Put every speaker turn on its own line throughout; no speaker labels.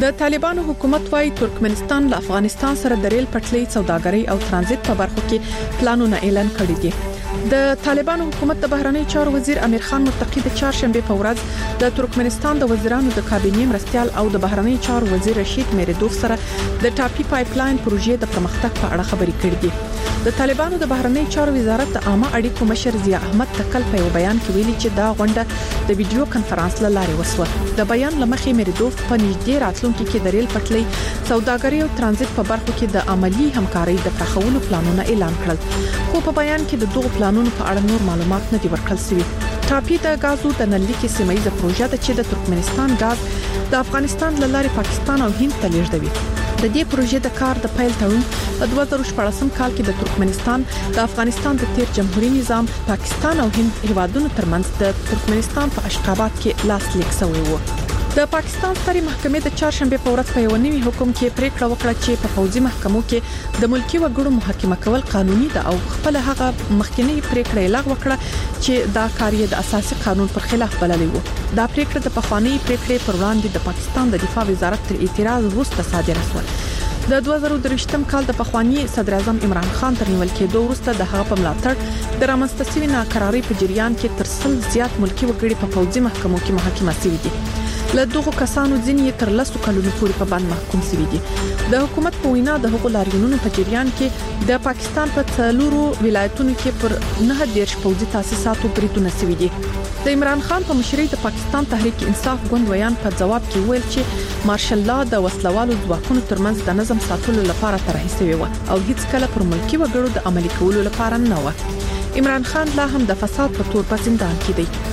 د طالبانو حکومت وايي ترکمنستان له افغانستان سره د ریل پټلۍ سوداګرۍ او ترانزیت په برخو کې پلانونه اعلان کړي دي. د طالبانو حکومت د بهرنی چارو وزیر امیر خان متقی د چهارشنبه په ورځ د ترکمنستان د وزیرانو د کابینې مرستيال او د بهرنی چارو وزیر رشید میردوف سره د ټاپي پایپلاین پروژې د پرمختګ په اړه خبرې کړې دي. د طالبانو د بهرنی چارو وزارت د عامه اړیکو مشر ضیاء احمد تکل په یو بیان کې ویلي چې دا غونډه د ویډیو کانفرنس له لارې وسوه. د بیان لمخې میردوف په نږدې راتلونکي کې د ریل پټلۍ سوداګرۍ او ترانزیت په برخو کې د عملی همکارۍ د پراخولو پلانونه اعلان کړل، خو په بیان کې د دغو پلانونو په اړه نور معلومات نه دي ورکړل شوي. ټاپي د غازو د نللیکي سیمایي پروژه ده چې د ترکمنستان غاز د افغانستان له لارې پاکستان او هند ته لیږدوي. د دې پروژې د کار د پیل تړون په 2014 کال کې د ترکمنستان د افغانستان د تیر جمهوریت نظام پاکستان او هند هیوادونو ترمنځ د ترکمنستان په اشخاباد کې لاسلیک شوی و. د پاکستان سترې محکمې د چهارشنبه په ورځ په یو نوي حکم کې پریکړه وکړه چې په فوزي محکمو کې د ملکی وګړو محاکمه کول قانوني ده او خپل هغه مخکنی پریکړه لغوه کړه چې دا کار یې د اساسي قانون پر خلاف بللی و. دا پریکړه د پخوانی پریکړې پر وړاندې د پاکستان د دفاع وزارت تر اعتراض وروسته صادره شوه. د 2023م کال د پخوانی صدر اعظم عمران خان تر نیول کېدو وروسته د هغه په ملاتړ د رامنځته شوی ناکراری په جریان کې تر 100 زیات ملکی وګړي په فوزي محکمو کې محاکمه شوي دي. له دغو کسانو ځینې تر 10 کلونو پورې په باندې محکوم شوي دي. د حکومت په وینا د حقوق لاریونونو په جریان کې د پاکستان په څلورو ولایتونو کې پر 9 پوځي تاسیساتو بریدونه شوي دي. د عمران خان په مشرۍ د پاکستان تحریک انصاف ګوند ویان په جواب کې ویل چې مارشل لا د وسلوالو ځواکونو ترمنځ د نظم ساتلو لپاره طرحه شوی و او هیڅ کله پر ملکی وګړو د عملي کولو لپاره نه و. عمران خان لا هم د فساد په تور په زندان کې دی.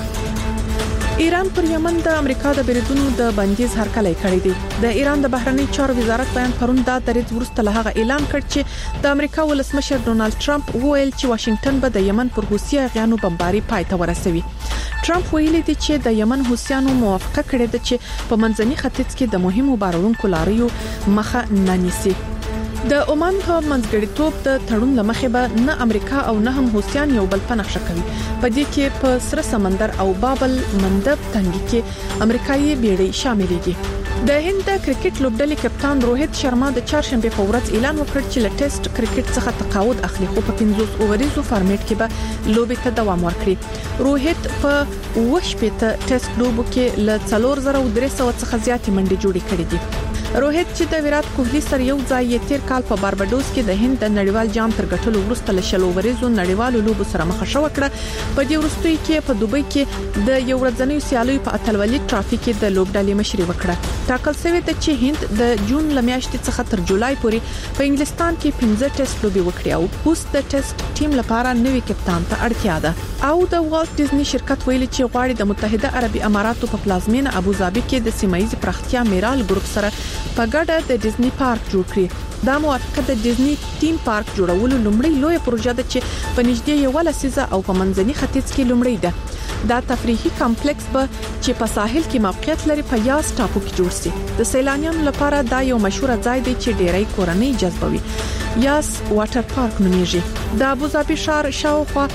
ایران پر یمن د امریکا د بریدونو د بندیز هرکلی کړی دی. د ایران د بهرنی چارو وزارت بیان پرون دا دریځ ورسته له هغه اعلان کړ چې د امریکا ولسمشر ډونالد ټرمپ وویل چې واشنگټن به د یمن پر حوثي اغیانو بمباري پای ته ورسوي. ټرمپ ویلي دی چې د یمن حوثیانو موافقه کړې ده چې په منځني ختیځ کې د مهمو بارونکو لاریو مخه نه نیسي. د عمان په منځګړیتوب د تړون لمخې به نه امریکا او نه هم حوثیان یو بل په نقشه کوي. په دې کې په سره سمندر او بابل مندب تنګي کې امریکایي بیړۍ شاملې دي. د هند د کرکټ لوبډلې کپتان روهیت شرما د چهارشنبه په ورځ اعلان وکړ چې له ټیسټ کرکټ څخه تقاعد اخلي، خو په 50 اووريزو فارمیټ کې به لوبې ته دوام ورکړي. روهیت په وشپته ټیسټ لوبو کې له 4300 څخه زیاتې منډې جوړې کړې دي. روهیت چې د ویرات کوهلی سره یو ځای تیر کال په بارباډوس کې د هند د نړیوال جام تر ګټلو وروسته له شلو ورځو نړیوالو لوبو سره مخ شو کړه. په دې وروستي کې په دوبۍ کې د یو ورځنیو سیالیو په اتلولي ټرافي کې د لوبډلې مشري وکړه. ټاکل شوی دی چې هند د جون لمیاشتې څخه تر جولای پورې په انګلستان کې 15 ټیسټ لوبي وکړي او اوس د ټیسټ ټیم لپاره نوې کپتان ته اړتیا ده. او د والت ډیزنی شرکت ویلي چې غواړي د متحده عربي اماراتو په پلازمینه ابوظبي کې د سیمایي پراختیا میرال ګروپ سره په ګډه د ډیزنی پارک جوړ کړي. دا موافقه د ډیزنی ټیم پارک جوړولو لومړی لوی پروژه ده چې په نږدې یو لسیزه او په منځني ختیځ کې لومړی ده. دا تفریحي کمپلیکس به چې په ساحل کې موقعیت لري په یاس ټاپو کې جوړ شي. د سیلانیانو لپاره دا یو مشهور ځای دی چې ډیری کورنۍ جذبوي. یاس واټر پارک نومیږي. د ابوظبي ښار شاوخوا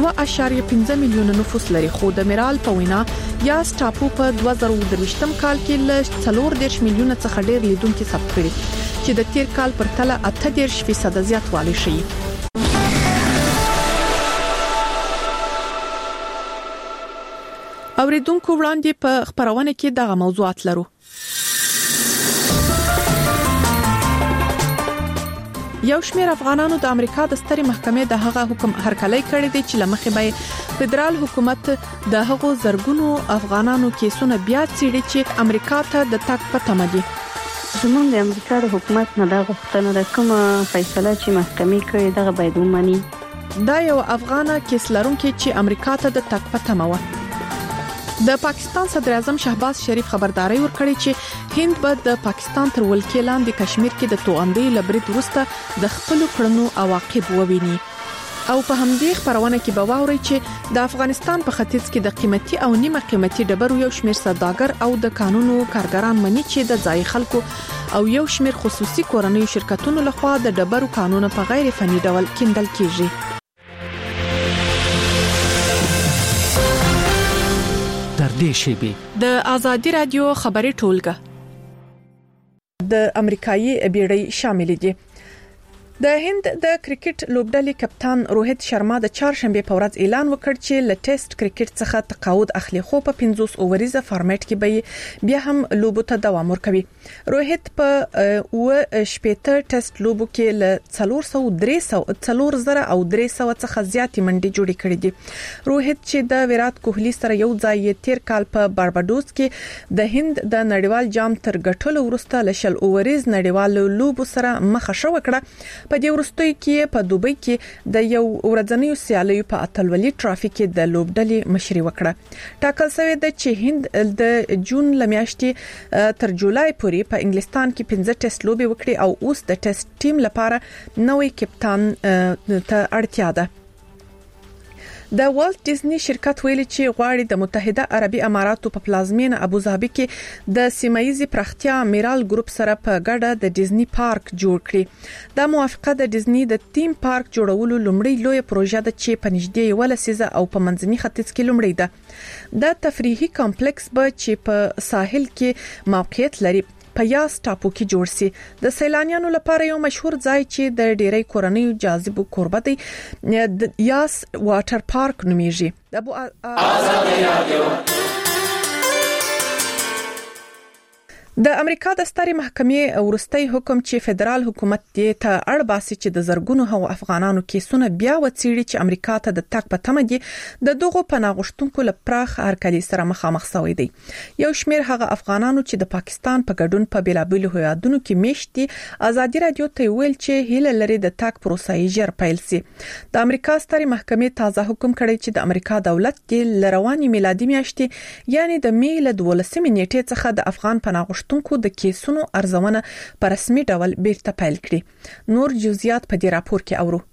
2.15 میلیون نفوس لري، خو د میرال په وینا یاس ټاپو په 2023م کال کې له 40 میلیون څخه ډیر لیدونکو ثبت کړي چې د تیر کال پر تله 80% زیاتوالی شي. اوریدونکو وړاندې په خبرونه کې دغه موضوعات لرو. یو شمېر افغانانو د امریکا د سترې محکمې د هغه حکم هرکلی کړی دی چې لمخې به فدرال حکومت د هغو زرګونو افغانانو کیسونه بیا څېړي چې امریکا ته د تګ په تمه دي.
زموږ د امریکا د حکومت نه دا غوښتنه ده کومه فیصله چې محکمې کړې دغه باید ومني.
دا یو افغانه کیس لرونکي چې امریکا ته د تګ په تمه و. د پاکستان صدر اعظم شهباز شریف خبرداري ورکړي چې هند به د پاکستان تر ولکې لاندې کشمیر کې د توغندۍ لبرید وروسته د خپل کړنو عواقب وویني. او په همدې خبرونه کې به واوري چې د افغانستان په ختیځ کې د قیمتي او نیمه قیمتي ډبرو یو شمېر سوداګر او د قانونو کارګران مني چې د ځای خلکو او یو شمېر خصوصي کورنیو شرکتونو لخوا د ډبرو قانون په غیر فني ډول کیندل کیږي.
در دې شیبې
د ازادي رادیو خبري ټولګه د امریکایي بیړۍ شامل دي. د هند د کرکټ لوبډلې کپتان روهیت شرما د چهارشنبه په ورځ اعلان وکړ چې له ټیسټ کرکټ څخه تقاعد اخلي، خو په 50 اووريزه فارمیټ کې به بیا هم لوبو ته دوام ورکوي. روهیت په شپږ ټیسټ لوبو کې له 400 او 300 څخه زیاتې منډې جوړې کړې دي. روهیت چې د ویرات کوهلی سره یو ځای تیر کال په بارباډوس کې د هند د نړیوال جام تر ګټلو وروسته له 10 اووريز نړیوال لوبو سره مخه شو کړه. په دې وروستۍ کې په دوبۍ کې د یو ورځنیو سیالیو په اتلولي ټرافي کې د لوبډلې مشري وکړه. ټاکل شوی د چې هند د جون لمیاشتې تر جولای پورې په انګلستان کې 15 ټیسټ لوبې وکړي او اوس د ټیسټ ټیم لپاره نوې کپتان ته اړتیا ده. د والت ډیزنی شرکت ویلي چې غواړي د متحده عربي اماراتو په پلازمینه ابوظبي کې د سیمایي پراختیا میرال ګروپ سره په ګډه د ډیزنی پارک جوړ کړي. دا موافقه د ډیزنی د تیم پارک جوړولو لومړی لوی پروژه ده چې په نږدې ولسیزه او په منځني ختیځ کې لومړی ده. دا تفریحي کمپلیکس به چې په ساحل کې موقعیت لري په یاس ټاپو کې جوړ سي. د سیلانیانو لپاره یو مشهور ځای چې د ډېری کورنۍ جاذب کوربه دی د یاس واټر پارک نومیږي. د امریکا د سترې محکمې ورستۍ حکم چې فدرال حکومت دې ته اړ باسي چې د زرګونو هغو افغانانو کیسونه بیا وڅېړي چې امریکا ته د تګ په تمه دي د دغو پناه غوښتونکو لپاره هرکلي سره مخامخ شوی دی. یو شمېر هغه افغانانو چې د پاکستان په ګډون په بیلابېلو هیوادونو کې میشت دي ازادي رادیو ته ویل چې هیله لري د تګ پروسه یې ژر پیل شي. د امریکا سترې محکمې تازه حکم کړی چې د امریکا دولت د لرواني میلادي میاشتې یعنی د می له 12 نیټې څخه د افغان پناه د کیسونو ارزونه په رسمي ډول بیرته پیل کړي. نور جزئیات په دې راپور کې اورو.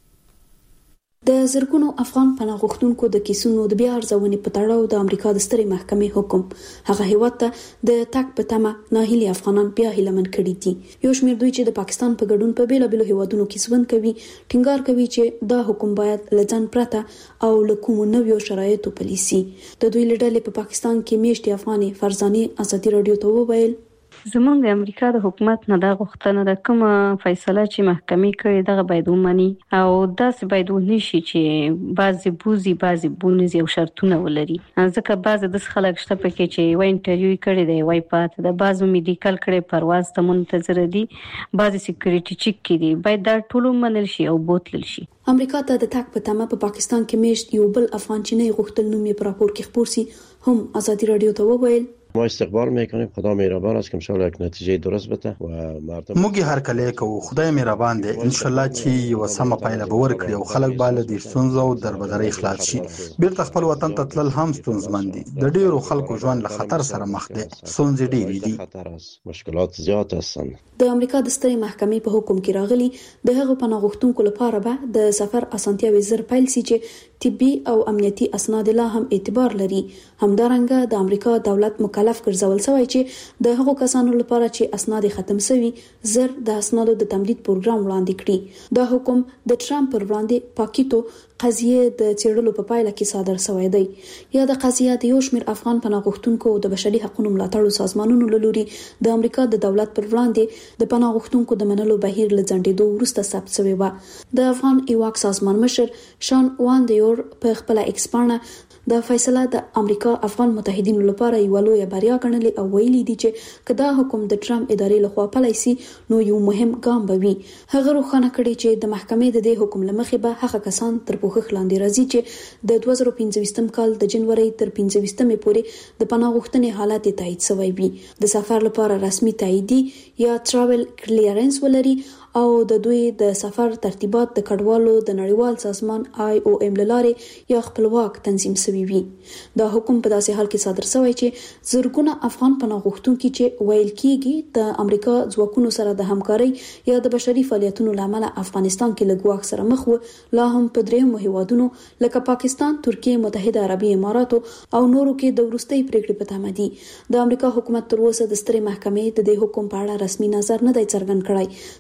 د زرګونو افغان پناه غوښتونکو د کیسونو د بیا ارزونې په تړاو د امریکا د سترې محکمې حکم هغه هیواد ته د تګ په تمه ناهیلي افغانان بیا هیلمن کړي دي. یو شمېر دوی چې د پاکستان په ګډون په بیلابېلو هیوادونو کې ژوند کوي ټینګار کوي چې دا حکم باید له ځان پرته او له کومو نویو شرایطو پلي سي. د دوی لیډرې په پاکستان کې میشتې افغاني فرزاني ازادي رادیو ته وویل
زمونږ د امریکا د حکومت نه دا غوښتنه ده کومه فیصله چې محکمې کړي دغه باید ومني او داسې باید ونشي چې بعضی بوزي بعضی بونزي او شرطونه ولري. ځکه بعضی د خلک شته پکې چې وای انټرویو کړي دی وای پات د بعضو میډیکل کړي پرواز ته منتظر دي بعضی سکیورټي چیک کړي باید دا ټول منل شي او بوتل شي.
امریکا ته د تګ په تمه په پاکستان کې میشت یو بل افغان چینی غوښتل نوم یې په راپور کې خپور سي هم ازادي رادیو ته وویل
ما استقبال میکنیم خدا مهربان است که ان شاء الله یک نتیجه درست بده و مردم
موږ هر کله کوو خدای مهربان دی ان شاء الله چې یو سم پایله به ورکړي او خلک باندې د ستونزو او دربدرۍ خلاص شي. بیرته خپل وطن ته تلل هم ستونزمن دي. د ډیرو خلکو ژوند له خطر سره مخ دي. ستونزې ډېرې دي.
مشکلات زیات هستند.
د امریکا د سترې محکمې په حکم کې راغلي د هغو پناه غوښتونکو لپاره به د سفر اسانتیاوي زر پیل سي چې طبي او امنیتي اسناد لا هم اعتبار لري. همدارنګه د امریکا دولت مکلف ګرځول شوی چې د هغو کسانو لپاره چې اسناد ختم شوي زر د اسنادو د تمدید پروګرام وړاندې کړي. دا حکم د ټرمپ پر وړاندې پاکیتو قضیه د چیرلو په پایله کې صادر شوی دی. یا د قضیه د یو شمېر افغان پناه غوښتونکو د بشري حقوقو ملاتړو سازمانونو له لوري د امریکا د دولت پر وړاندې د پناه غوښتونکو د منلو بهیر له ځنډېدو وروسته ثبت شوی و. د افغان ایواک سازمان مشر شان وان دیور په خپل ایکس پاڼه د فیصله د امریکا افغان متحدینو لپاره یو لوی بریا ګڼلې او ویلي دي چې کدا حکم د ټرمپ ادارې لخوا پلی سي نو یو مهم ګام به وي. هغه روښانه کړي چې د محکمې د دې حکم لمخې به هغه کسان تر پوښښ لاندې راځي چې د 2015 کال د جنوري تر 15 پورې د پناه غوښتنې حالت تایید شوی وي. د سفر لپاره رسمي تایید یا ټراول کلیرنس ولري او د دوی د سفر ترتیبات د کډوالو د نړیوال سازمان IOM لاره یا خپلواک تنظیم شوی وي. دا حکم په داسې حال کې صادر شوی چې زرګونه افغان پناه غوښتونکي چې ویل کېږي د امریکا ځواکونو سره د همکاري یا د بشري فعالیتونو لامل افغانستان کې لګواک سره مخ و لا هم په دریمو هیوادونو لکه پاکستان، ترکیه، متحده عربي اماراتو او نورو کې د وروستۍ پریکړې په تمه دي. د امریکا حکومت تر اوسه د سترې محکمې د دې حکم په اړه رسمي نظر نه دی څرګند کړی. تر دې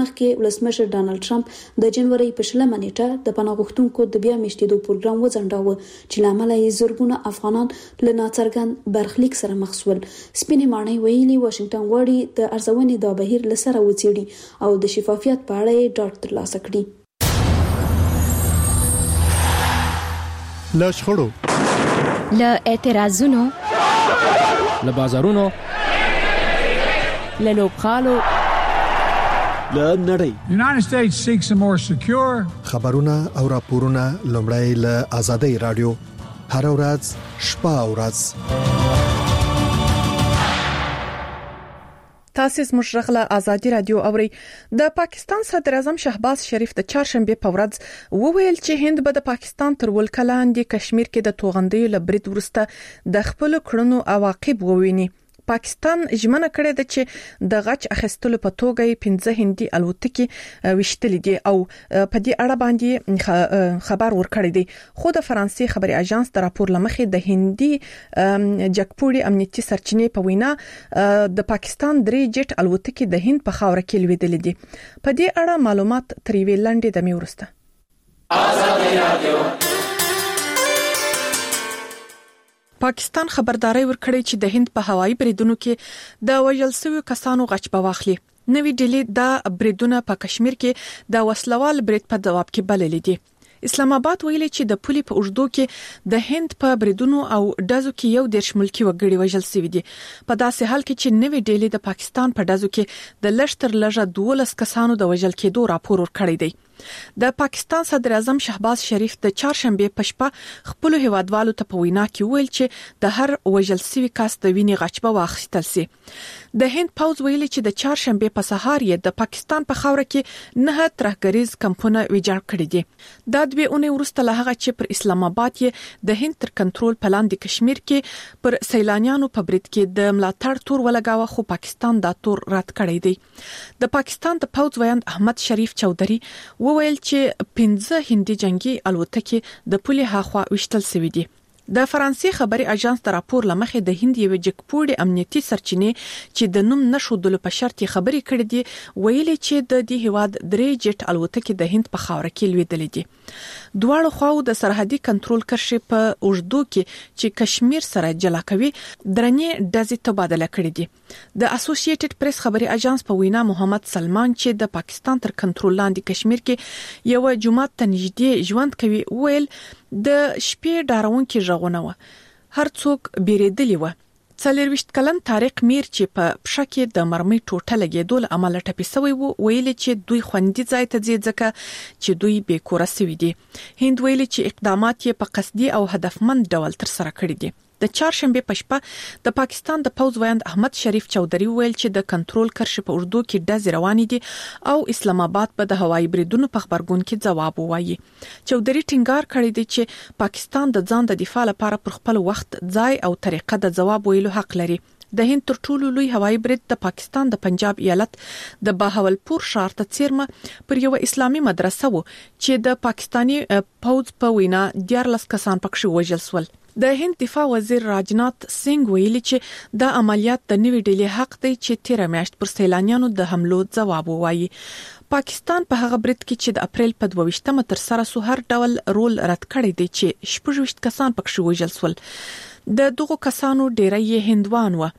مخکې ولسمشر ډانلډ ټرمپ د جنوري په 20 نیټه د پناه غوښتونکو د بیا میشتېدو پروګرام وځنډاوه چې لامل یې زرګونه افغانان له ناڅرګند برخلیک سره مخ شول. سپینې ماڼۍ ویلي واشنگټن غواړي د ارزونې د بهیر لسره وڅېړي او د شفافیت په اړه یې ډاډ ترلاسه کړي.
له شخړو،
له اعتراضونو،
له بازارونو،
له لوبغالو،
له نړۍ.
United States seeks a more secure.
خبرونه او راپورونه لومړی له آزادۍ رادیو هر ورځ شپه او ورځ.
تاسو زموږ غږ آزادي رادیو اوري. د پاکستان صدر اعظم شهباز شریف د چهارشنبه په ورځ وویل چې هند به د پاکستان تر ولکه لاندې کشمیر کې د توغندیو لبرید ورسته د خپل کړنو عواقب وویني. پاکستان ژمنه کړې ده چې د غچ اخیستلو په توګه 15 هندي الوتکې وشتلې دي او په دې اړه باندې خبر ورکړی دی. خو د فرانسې خبري اژانس د راپور لمخې د هندي جګپوړي امنیتي سرچینې په وینا د پاکستان 3 جټ الوتکې د هند په خاور کې لویدلې دي. په دې اړه معلومات تر ویل لاندې د میورسته. آزادي رادیو پاکستان خبرداري ورکړې چې د هند په هوایي بریدونو کې د وژل شویو کسانو غچ به واخلي. نوې ډیلي د بریدونو په کشمیر کې د وسلوال برید په جواب کې بللې دي. اسلام آباد ویلي چې د پولي په اوږدو کې د هند په بریدونو او دازو کې یو د ملکی وګړي وژل شوی دي. په داسې حال کې چې نوې ډیلي د پاکستان په دازو کې د لشتر لږه 12 کسانو د وژل کېدو راپور ورکړی دی. د پاکستان صدر اعظم شهباز شریف د چهارشنبه په شپه خپل هیوادوالو ته په وینا کې ویل چې د هر وژل شوی کس د وینې غچ به واخیستل شي. د هند پوز ویلي چې د چهارشنبه په سهار یې د پاکستان په خاور کې 9 ترهګریز کمپونه ویجاړ کړي دي. دا دوی اونۍ وروسته له هغه چې پر اسلام آباد یې د هند تر کنټرول په لاندې کشمیر کې پر سیلانیانو په برید کې د ملاتړ تور ولګاوه خو پاکستان دا تور رد کړی دی. د پاکستان د پوز ویاند احمد شریف چودھری وویل چې 15 هندي جنگي الوتکې د پولي هاخوا وشتل شوې دي. د فرانسې خبري اژانس د راپور لمخې د هند یو جګپوړي امنیتي سرچینې چې د نوم نشودلو په شرط خبري کړې دي ویلي چې د دې هواد 3 جټ الوتکې د هند په خاور کې لویدلې دي. دواړو خواو د سرحدي کنټرول کرښې په اوږدو کې چې کشمیر سره جلا کوي درنې دزې تبادله کړې دي. د اسوسییټډ پریس خبري اژانس په وینا محمد سلمان چې د پاکستان تر کنټرول لاندې کشمیر کې یو جماعت ته نږدې ژوند کوي ویل د شپې ډارونکې ژغونه و. هر څوک بیریدلی و. 40 کلن طارق میر چې په پښه کې د مرمۍ ټوټه لګېدو له امله ټپي شوی و ویلي چې دوی خوندي ځای ته ځي ځکه چې دوی بې کوره شوي دي. هند ویلي چې اقدامات یې په قصدي او هدفمند ډول ترسره کړي دي. د چهارشنبه په شپه د پاکستان د پوز ویاند احمد شریف چودھری ویل چې د کنټرول کرښې په اردو کې ډزې روانې دي او اسلام آباد په د هوایي بریدونو په خبرګون کې ځواب ووایي. چودھری ټینګار کړی دی چې پاکستان د ځان د دفاع لپاره پر خپل وخت ځای او طریقه د ځواب ویلو حق لري. د هند تر ټولو لوی هوایي برید د پاکستان د پنجاب ایالت د باهولپور ښار ته څیرمه پر یو اسلامي مدرسه و چې د پاکستاني پوز په وینا 14 کسان پکښې وژل شول. د هند دفاع وزیر راجنات سنگ ویلي چې د عملیات د نوې ډلې حق دی چې 13 میاشت پر سیلانیانو د حملو ځواب ووایي. پاکستان په هغه برید کې چې د اپریل په 22مه تر سره سو هر ډول رول رد کړی دی چې 26 کسان پکښې وژل شول. د دغو کسانو ډیری یې هندوان و.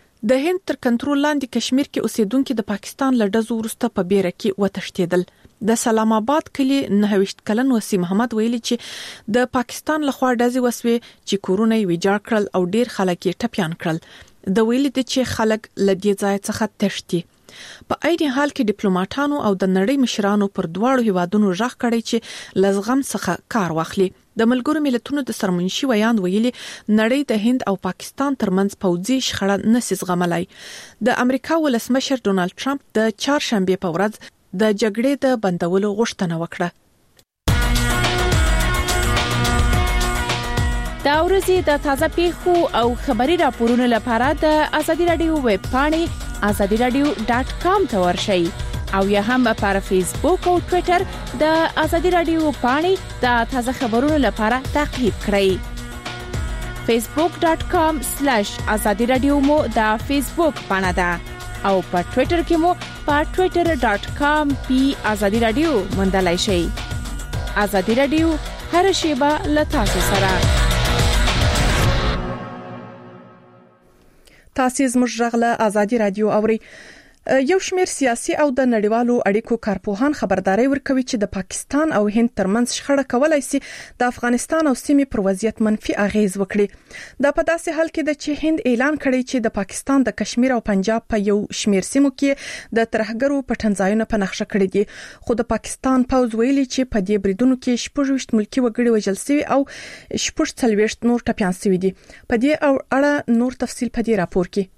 د هند تر کنټرول لاندې کشمیر کې اوسیدونکو د پاکستان له ډزو وروسته په بیره کې وتښتیدل. د سلام آباد کلی 29 کلن وسیم محمد ویلي چې د پاکستان لخوا ډزې وسوي چې کورونه یې ویجاړ کړل او ډیر خلک یې ټپيان کړل. د ویلي دي چې خلک له دې ځای څخه تښتي. په اېدي حال کې ډیپلوماټانو او د نړۍ مشرانو پر دواړو هیوادونو ژغ کړی چې لزغم څخه کار واخلي. د ملګرو ملتونو د سرمنشي ویاند ویلي نړۍ د هند او پاکستان ترمنځ پوځي شخړه نسي زغملای. د امریکا ولسمشر ډونالد ټرمپ د چهارشنبه په ورځ د جګړې د بندولو غوښتنه وکړه.
دا ورځې د تازه پیښو او خبري راپورونو لپاره د آزادي رادیو ویب پاڼې azadiradio.com ته ورشئ او یا هم پر فیسبوک او ټوئیټر د آزادي رادیو پاڼې د تازه خبرونو لپاره تعقیب کړئ. facebook.com/azadiradio مو د فیسبوک پاڼه ده. او په ټوئیټر کې مو په twitter.com/azadi-radio موندلای شئ. ازادي رادیو هر شیبه له تاسو سره.
تاسو زموږ غږله ازادي رادیو اوري. یو شمېر سیاسي او د نړیوالو اړیکو کارپوهان خبرداري ورکوي چې د پاکستان او هند ترمنځ شخړه کولای شي د افغانستان او سیمې پر وضعیت منفي اغیز وکړي. دا په داسې حال کې ده چې هند اعلان کړی چې د پاکستان د کشمیر او پنجاب په یو شمېر سیمو کې د ترهګرو پټنځایونه په نقشه کړی دي. خو د پاکستان پوز ویلي چې په دې بریدونو کې 26 ملکی وګړي وژل شوي او 40 نور ټپيان شوي دي. په دې اړه نور تفصيل په دې راپور کې.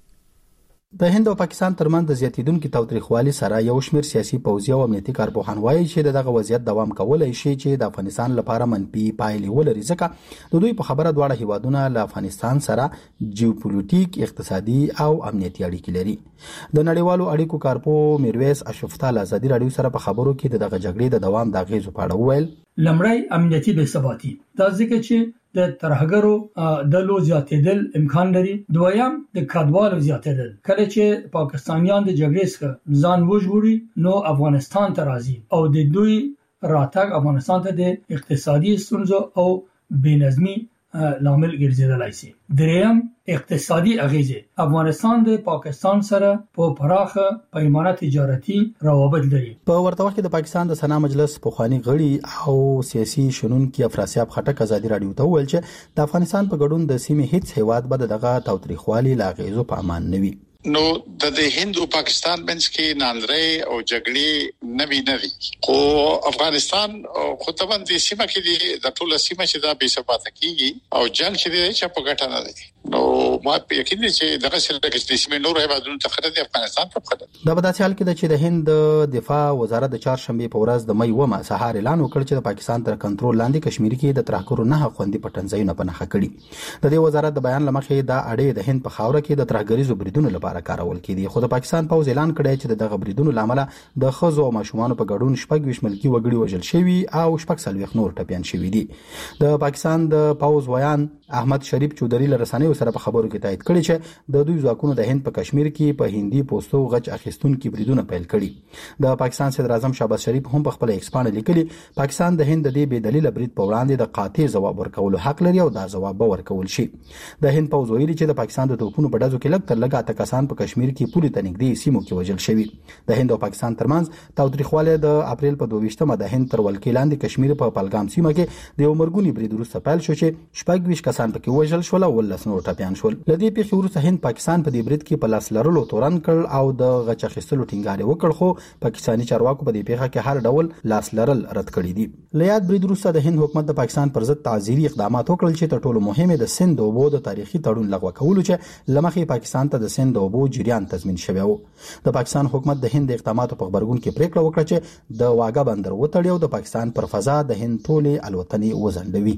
د هند او پاکستان ترمنځ د زیاتیدونکو تاوتریخوالي سره یو شمېر سیاسي پوځي او امنیتي کارپوهان وایي چې دغه وضعیت دوام کولای شي چې د افغانستان لپاره منفي پایلې ولري، ځکه د دوی په خبره دواړه هیوادونه له افغانستان سره جیوپولیټیک، اقتصادي او امنیتي اړیکې لري. د نړیوالو اړیکو کارپو میرویس اشرفتال ازادي رادیو سره په خبرو کې دغه جګړې د دوام د اغیزو په اړه وویل.
لمړی امنیتي بې ثباتي، دا ځکه چې د ترهګرو د لو زیاتېدل امکان لري. دویم د کډوالو زیاتېدل، کله چې پاکستانیان د جګړې څخه ځان وژغوري نو افغانستان ته راځي او د دوی راتګ افغانستان ته د اقتصادي ستونزو او بېنظمي لامل ګرځیدلای شي. دریم اقتصادي اغیزه، افغانستان د پاکستان سره په پراخه پیمانه تجارتي روابط لري.
په ورته وخت کې د پاکستان د سنا مجلس پخوانی غړي او سیاسي شنونکي افراسیاب خټک ازادي رادیو ته ویل چې د افغانستان په ګډون د سیمې هیڅ هیواد به دغه تاوتریخوالي لا غیزو په امان نه وي.
نو د هند او پاکستان منځ کې ناندري او جګړې نه وي خو افغانستان خو طبعا د سیمه کې د ټوله سیمه چې دا بې ثباته کیږي او جنگ چې دی چې په ګټه نه دی. نو ما یقین دي چې دغه سره د سیمه نور هیوادونو ته خطر دی، افغانستان ته خطر.
دا په داسې حال کې چې د هند دفاع وزارت د چهارشنبه په ورځ د مې ومه سهار اعلان وکړ چې د پاکستان تر کنټرول لاندې کشمیر کې د ترهګرو نه خوندې پټنځایونه په نښه کړي. د دې وزارت د بیان لمخې دا اړې د هند په خاوره کې د ترهګریزو بریدونو لپاره کارول کېدي. خو د پاکستان پوز اعلان کړی چې دغه بریدونو لامل د خزو او ماشومان په ګډون 26 ملکی وګړي وژل شوي او 40 نور ټپيان شوي دي. د پاکستان د پوز ویان احمد شریف چودري لرسانیو سره په خبرو کې تایید کړی چې د دوی ځواکونو د هند په کشمیر کې په هندي پوسټو غچ اخیستونکو بریدونه پیل کړي. د پاکستان صدر اعظم شهباز شریف هم په خپل ایکس باندې لیکلي پاکستان د هند د دې بې دلیل برید په وړاندې د قاطع ځواب ورکولو حق لري او دا ځواب به ورکول شي. د هند پوز ویلي چې د پاکستان د توپونو په ډزو کې لږ تر لږه اته کسان په کشمیر کې پوری ته نږدې سیمو کې وژل شوي. د هند او پاکستان ترمنځ تاوتریخوالی د اپریل په 22مه د هند تر ولکې لاندې کشمیر په پهلګام سیمه کې د یو مرګونی برید وروسته پیل شو چې 26 کسان پکې وژل شول او 19 نور ټپيان شول. لدې پیښې وروسته هند پاکستان په دې برید کې په لاس لرلو تورن کړ او د غچ اخیستلو ټینګار وکړ، خو پاکستاني چارواکو په دې پیښه کې هر ډول لاس لرل رد کړی دي. لیاد برید وروسته د هند حکومت د پاکستان پر ضد تعزیري اقدامات وکړل چې تر ټولو مهمه د سند اوبو د تاریخي تړون لغوه کولو چې لمخې پاکستان ته د سند اوبو جریان تضمین شوی و. د پاکستان حکومت د هند اقداماتو په خبرګون کې پریکړه وکړه چې د واګا بندر وتړي او د پاکستان پر فضا د هند ټولې الوتنې وځنډوي.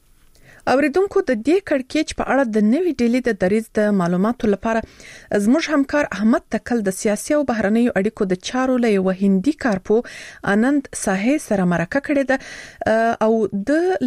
اوریدونکو د دې کړکېچ په اړه د نوې ډیلي د دریځ د معلوماتو لپاره زموږ همکار احمد تکل د سیاسي او بهرنیو اړیکو د چارو له یو هندي کارپو آنند ساحې سره مرکه کړې ده او د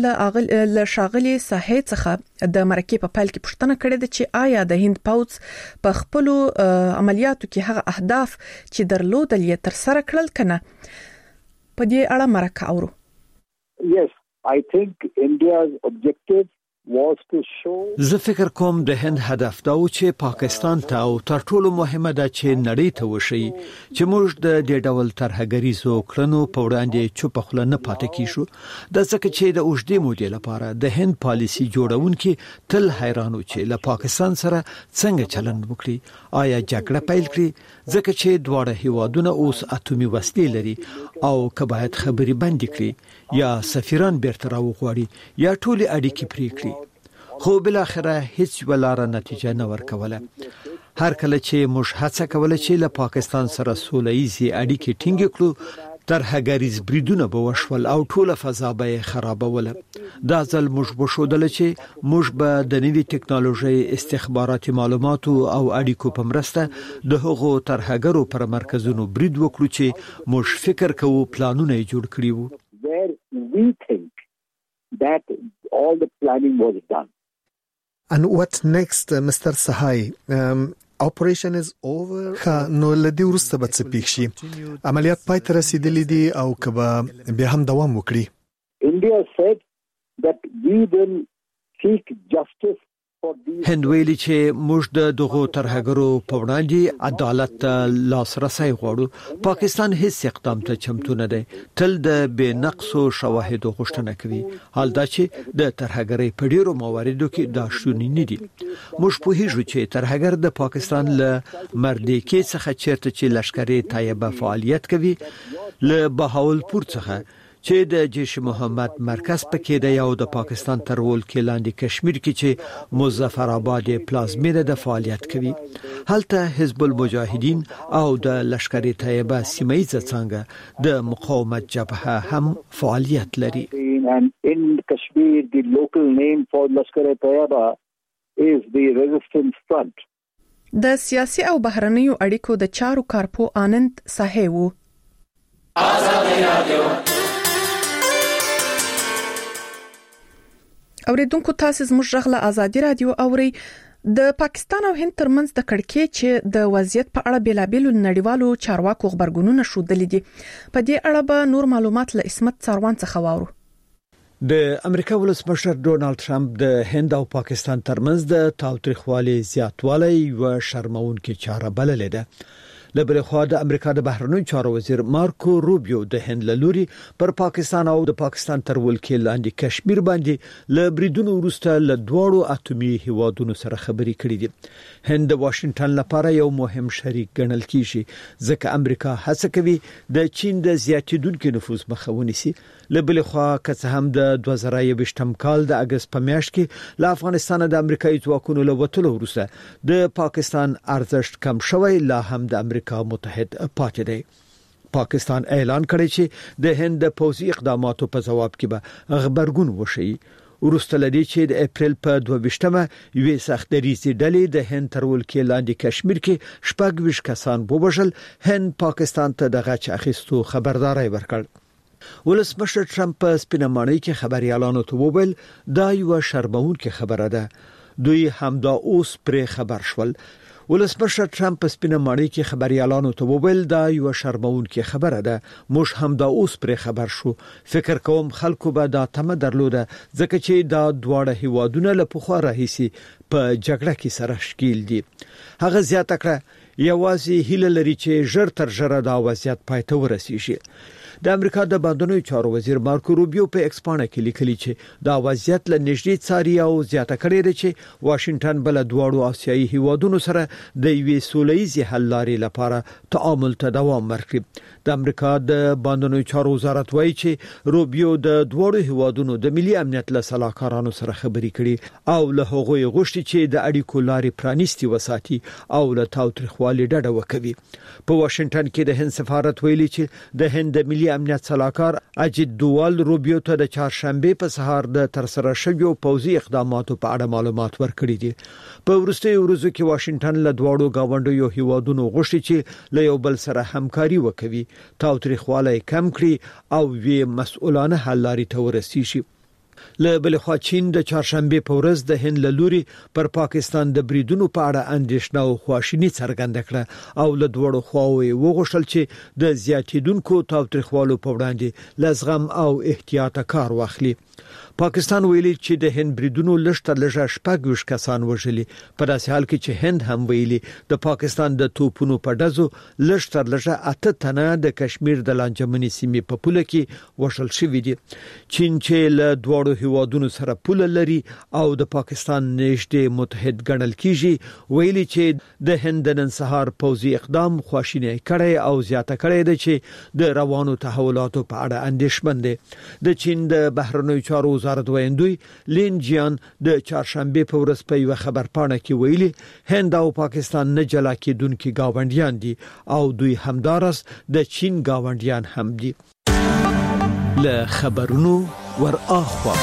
شاغلي ساحې څخه د مرکې په پیل کې پوښتنه کړې ده چې آیا د هند پوځ په خپل عملیاتو کې هغه اهداف چې درلودل یې تر سره کړل کنه. په دې اړه مرکه اورو.
Yes, I think India's objective was to show.
زه فکر کوم د هند هدف دا و چې پاکستان ته او تر ټولو مهمه ده چې نړۍ ته وشي چې موږ د دې ډول ترهګریزو کړنو په وړاندې چوپ خله نه پاتې کیشو. د ځکه چې د اوږدې مودې لپاره د هند پالیسي جوړونکي تل حیرانو چې له پاکستان سره څنګه چلند وکړي، آیا جګړه پیل کړي، ځکه چې دواړه هیوادونه اوس اتومي وسلې لري او که باید خبري بند کړي یا سفیران بیرته راوغواړي یا ټولې اړیکې پرې کړي. خو بل اخره هیڅ ولاره نتیجه نه ورکوله. هر کله چې موږ هڅه کوله چې له پاکستان سره سوله‌ایزي اړیکې ټینګ کړو، ترهګریز بریدونه به وشول او ټوله فضا به خرابوله. دا ځل موږ بشودل چې موږ به د نوې ټکنالوژي، استخباراتي معلوماتو او اړیکو په مرسته د هغو ترهګرو پر مرکزونو برید وکړو چې موږ فکر کوو پلانونه یې جوړ کړی وو.
Where we think that all the planning was done.
And what next, Mr. Sahai? operation is over نو لدی ورسته به څه پیښ شي عملیات پای ته رسیدلی دي او کبه بیا هم دوام وکړي
India said that we will seek justice
هند ویلي چې موږ د دغو ترهګرو په وړاندې عدالت لاسرسي غواړو پاکستان هیڅ اقدام ته چمتو نه دی تل د بې نقصو شواهدو غوښتنه کوي حال دا چې د ترهګرۍ په ډیرو مواردو کې دا شونې نه دي موږ په هیڅ چې ترهګر د پاکستان له مردیکي څخه چیرته چې لشکري طیبه فعالیت کوي له بهاولپور څخه چې د جیش محمد مرکز پکې دی او د پاکستان تر ولکې لاندې کشمیر کې چې مظفر آباد پلازمینه د فعالیت کوي هلته حزب المجاهدین او د لشکري طیبه سیمایي څنګه د مقاومت جبهه هم فعالیت لري
and in Kashmir the local name for Lashkar-e-Taiba is the Resistance Front
د سیاسي او بهرنیو اړیکو د چارو کارپو آنند صاحب آزادي رادیو اوریدونکو تاسو زموږ غږ آزادي رادیو اوري د پاکستان او هند ترمنځ د کڑکې چې د وضعیت په اړه بیلابېلو نړیوالو چارواکو خبرګونونه شودلې دي په دې اړه به نور معلومات له اسمت څاروان څخه واورو
د امریکا ولسمشر ډونالد ټرمپ د هند او پاکستان ترمنځ د تاوتریخوالي زیاتوالی او شرمونکې چاره بللې ده لبل خو د امریکا د بهرنیو چارو وزیر مارکو روبیو د هند لوري پر پاکستان او د پاکستان تر ولکې لاندې کشمیر باندې ل بریدونو وروسته ل دوړو اټومي هیوادونو سره خبرې کړې دي هند د واشنگټن لپاره یو مهم شریک ګڼل کیږي ځکه امریکا هڅه کوي د چین د زیاتیدونکو نفوذ مخه ونیسي لبل خو که څه هم د 2020م کال د اگست په میاشت کې ل افغانستان د امریکایي ځواکونو له وټلو وروسته د پاکستان ارزښت کم شوی لا هم د امریکا متحد پاتې دی پاکستان اعلان کړی چې د هند د پوځي اقداماتو په جواب کې به خبرګون وشي ورسته لدی چې د اپریل په 22مه یوې سختریزي ډلې د هند تر ولکې لاندې کشمیر کې شپږ کسان وبشل هند پاکستان ته د غچ اخیستو خبرداري ورکړ ولسمشر ټرمپ په سپینمانۍ کې خبريالانو ته وویل دا یو شرمونکې خبره ده دوی همدا اوس پر خبر شول ولسمشر ټرمپ په سپینمانۍ کې خبريالانو ته وویل دا یو شرمونکې خبره ده موږ همدا اوس پر خبر شو فکر کوم خلکو به دا تمه درلوده ځکه چې دا دواړه هیوادونه له پخوا راهیسي په جګړه کې سره ښکیل دي هغه زیاته کړه یوازې هیله لري چې ژر تر ژره دا وضعیت پای ته ورسیږي د امریکا د بهرنیو چارو وزیر مارکو روبیو په ایکسپانه کې لیکلي چې دا وضعیت له نږدې څاري او زیاته کړي دي چې واشنگټن بل دواړو آسیایي هیوادونو سره د یوې سولهییزې حل لارې لپاره تعامل ته دوام ورکړي د امریکا د بهرنیو چارو وزارت وایي چې روبیو د دواړو هیوادونو د ملي امنیت له سلاکارانو سره خبرې کړي او له هغوی غوښتي چې د اړیکو لارې پرانیستي وساتي او له تاوتریخوالي ډډه وکړي په واشنگټن کې د هند سفارت ویلي چې د هند د ملي امنیت سلاکار اجید دوال روبیو ته د چهارشنبه په سهار د ترسره شویو پوځي اقداماتو په اړه معلومات ورکړي دي په وروستیو ورځو کې واشنگټن له دواړو گاونډیو هیوادونو غوښتي چې له یو بل سره همکاري وکړي تاوتریخوالی کم کړي او وی مسؤلانه حل لارې ته ورسیږي له بل خوا چین د چهارشنبه په ورځ د هند لوري پر پاکستان د بریدونو په اړه اندېښنه او خواشینی څرګنده کړه او له دوړو خواوې وغوښتل چې د زیاتیدونکو تاوتریخوالو په وړاندې لزغم او احتیاط کار واخلي پاکستان ویلي چې د هند بریدونو لږ تر لږه شپږ کسان وژلي په داسې حال کې چې هند هم ویلي د پاکستان د توپونو په ډزو لږ تر لږه 8 تنه د کشمیر د لانجمنې سیمې په پوله کې وژل شوي دي چین چې له دوړو هیوادونو سره پوله لري او د پاکستان نږدې متحد ګڼل کیږي ویلي چې د هند نن سهار پوځي اقدام خواشینی کړي او زیاته کړي دي چې د روانو تحولاتو په اړه اندېښمن دي د چین د بهرنیو چارو وزارت ویندوی لین جیان د چهارشنبه په ورځ په یو خبرپاڼه کې ویلي هند او پاکستان نه جلا کېدونکي گاونډیان دي او دوی همدارس د چین گاونډیان هم دي له خبرونو ور اخوا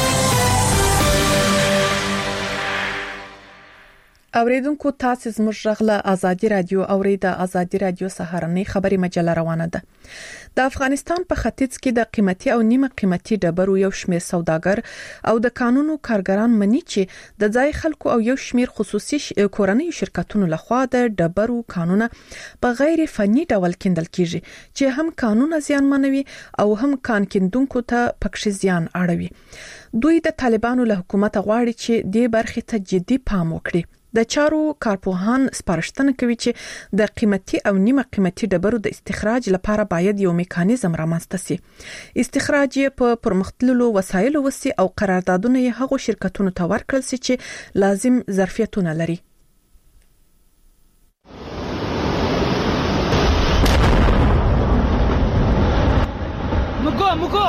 اوریدونکو تاسو زموږ غږ له آزادي رادیو اوریدا آزادي رادیو سهارنۍ خبري مجله روانه ده د افغانستان په ختیځ کې د قیمتي او نیمه قیمتي ډبرو یو شمېر سوداګر او د قانونو کارګران مني چې د ځای خلکو او یو شمېر خصوصي کورنۍ شرکتونو لخوا د ډبرو قانونه په غیر فني ډول کیندل کیږي چې هم قانون زیانمنوي او هم کان کیندونکو ته پکښې زیان اړوي. دوی د طالبانو له حکومت غواړي چې دې برخې ته جدي پام وکړي. د چارو کارپوهان سپارښتنه کوي چې د قیمتي او نیمه قیمتي ډبرو د استخراج لپاره باید یو میکانیزم رامنځته شي. استخراج یې په پرمختللو وسایلو وسي او قراردادونه یې هغو شرکتونو ته ورکړل شي چې لازم ظرفیتونه لري.
مکو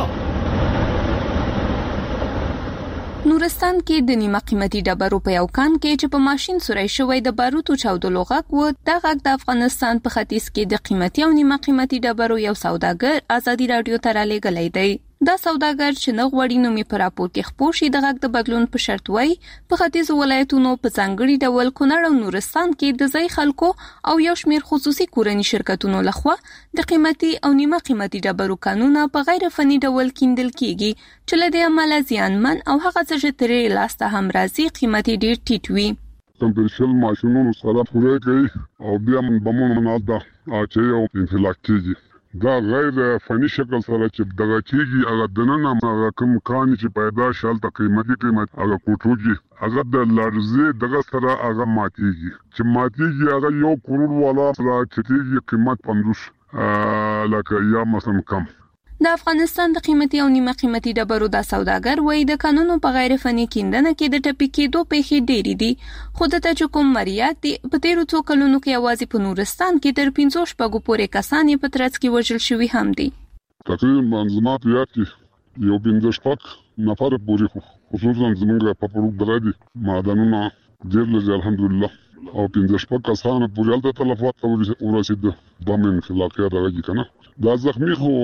نورستان کې د نیمه قیمتي ډبرو په یو کان کې چې په ماشين سوري شوی د باروتو چاودلو غږ و د غږ د افغانستان په ختیځ کې د قیمتي او نیمه قیمتي ډبرو یو سوداګر ازادي رادیو ته رالیږلی دی. دا سوداګر چې نه غوړي نومي پر راپور کې خپور شي د غږ د بدلون په شرط وای په ختیځ ولایتونو په ځانګړي ډول کونړ او نورستان کې د ځای خلکو او یو شمېر خصوصي کورنۍ شرکتونو لخوا د قیمتي او نیمه قیمتي ډبرو قانونه په غیر فني ډول کیندل کیږي چې له دې عمله زیانمن او هغه څه چې ترې لاسته هم راځي قیمتي ډیر ټیټ وي.
کمپیوټر ماشینونو سره پوره کوي او بیا بمونو مناده اچي او انفلاک کیږي. دا غیر فني شکل سره چې دغه کیږي هغه دننه هغه کوم کان چې پیدا شال ته قیمتي هغه کوټوږي هغه د لارزه دغه سره هغه ماتيږي چې ماتيږي هغه یو کروڑ والا چې قیمت 50 لکه یا مثلا کم.
د افغانستان د قیمتي او نیمه قیمتي ډبرو د سوداګر وای د قانونو په غیر فني کیندنه کې د ټپي کېدو پیښې ډېری دي خو د تجکم مریات دي په تیرو څو کلونو کې اوازې په نورستان کې تر 500 شپږو پورې کسان په ترڅ کې وژل شوي هم دي.
تقریبا منظمات یاد کې یو 500 شپږ نفر پورې خصوصا زموږ په پروګ درادي معدنونه ډېر لږ الحمدلله او 500 شپږ کسان پورې الته تلفات ورسید د من خلاقیت راځي کنه دا زخمی خو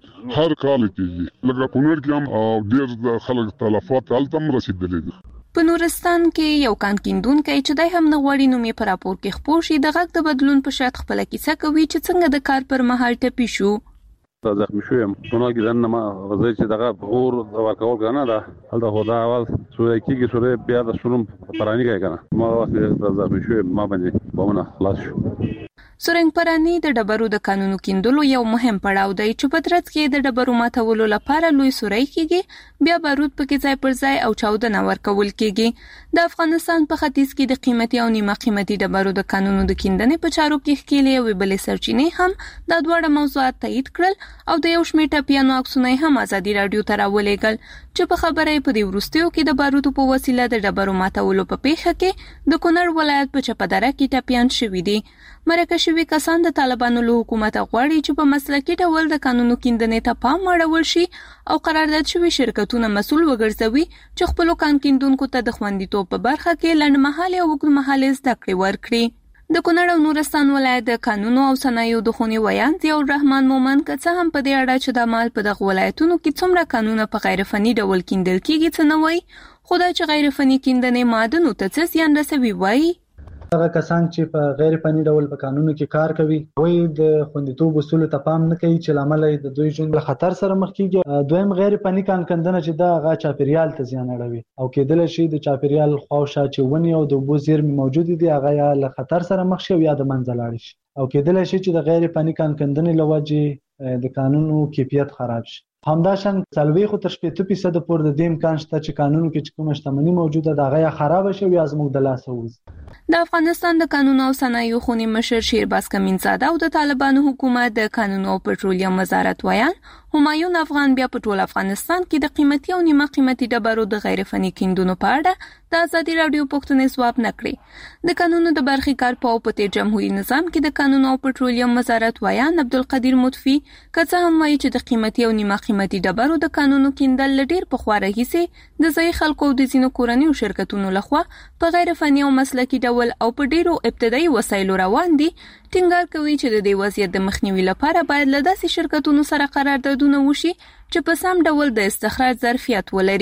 هر کال کېږي لکه کونړ کې هم او ډېر خلک تلفات الته هم رسیدلي دي.
په نورستان کې یو کان کیندونکی چې دای هم نه غوړي نومي پر راپور کې خپور شي د غږ د بدلون په شرط خپل کیسه کوي چې څنګه د کار پر مهال ټپي شو.
زخمی شوم کونړ کې دنه ما غزي چې دغه اور ورکول کنه دا هلته خدا اول سوري کېږي سوري بیا د شروم پرانی کوي کنه ما واسه زخمی شوم ما باندې بمونه خلاص شو.
سورنګ پرانی د ډبرو د قانونو کیندلو یو مهم پړاو دی چې په ترڅ کې د ډبرو ماتولو لپاره لوی سوري کېږي بیا بارود پکې ځای پر ځای او چاودنه ورکول کېږي. د افغانستان په ختیځ کې د قیمتي او نیمه قیمتي ډبرو د قانونو د کیندنې په چارو کې ښکېلې او بلې سرچینې هم د دوه موضوعات تایید کړل او د یو شمېر ټپیانو عکسونه هم ازادي رادیو ته راولېږل چې په خبره په دې وروستیو کې د بارودو په وسیله د ډبرو ماتولو په پیښه کې د کونړ ولایت په چپدره کې ټپیان شوي دي. مرکه شوي کسان د طالبانو له حکومت غواړي چې په مسلکي ډول د قانونو کیندنې ته پام اړول شي او قرارداد شوي شرکتونه مسؤل وګرځوي چې خپل کان کیندونکو ته د خوندیتوب په برخه کې لنډمهاله او اوږدمهاله زده کړې ورکړي. د کونړ او نورستان ولایت د قانونو او صنایعو د خونې ویان ضیاء الرحمن مومن که هم په دې اړه چې د مال په دغه ولایتونو کې څومره قانونه په غیر فني ډول کیندل کیږي څه نه وایي خو دا چې غیر فني کیندنې معدنو ته څه زیان رسوي وایي.
هغه کسان چې په غیر فني ډول په قانونو کې کار کوي وایي د خوندیتوب اصولو ته پام نه کوي چې لامل د دوی ژوند له خطر سره مخ کیږي. دویم غیر فني کان کندنه چې دا هغه چاپیریال ته زیان اړوي او کېدل شي د چاپیریال خواوشا چې ونی او د اوبو زیرمې موجود دي هغه یا له خطر سره مخ شي یا د منځ لاړ شي او کېدل شي چې د غیر فني کان کندنې لوجه د قانونو کیفیت خراب شي. همداشان سلوي خو تر 70% پورې د دې امکان شته چې قانونو کې چې کومه شتمنۍ موجوده ده هغه خراب شي یا زموږ د لاسه وځي.
د افغانستان د قانونو او صنایعو خونې مشر شیرباز کمینزاده او د طالبانو حکومت د قانونو او پټرولیم وزارت ویان همایون افغان بیا په ټول افغانستان کې د قیمتي او نیمه قیمتي ډبرو د غیر فني کیندونو په اړه د ازادي رادیو پوښتنې ځواب نکړي. د قانونو د برخې کارپو په تیر جمهوریت نظام کې د قانونو او پټرولیم وزارت ویان عبدالقدیر مطفی که هم وایي چې د قیمتي او نیمه قیمتي ډبرو د قانونو کیندل ډیر په خو راهیسي د ځای خلکو او د ځینو کورنیو شرکتونو لخوا په غیر فني او مسلکي ډول او په ډیرو ابتدایي وسایلو روان دي. ټینګار کوي چې د دې وضعیت د مخنیوي لپاره باید له داسې شرکتونو سره قراردادونه وشي چې په سم ډول د استخراج ظرفیت ولري.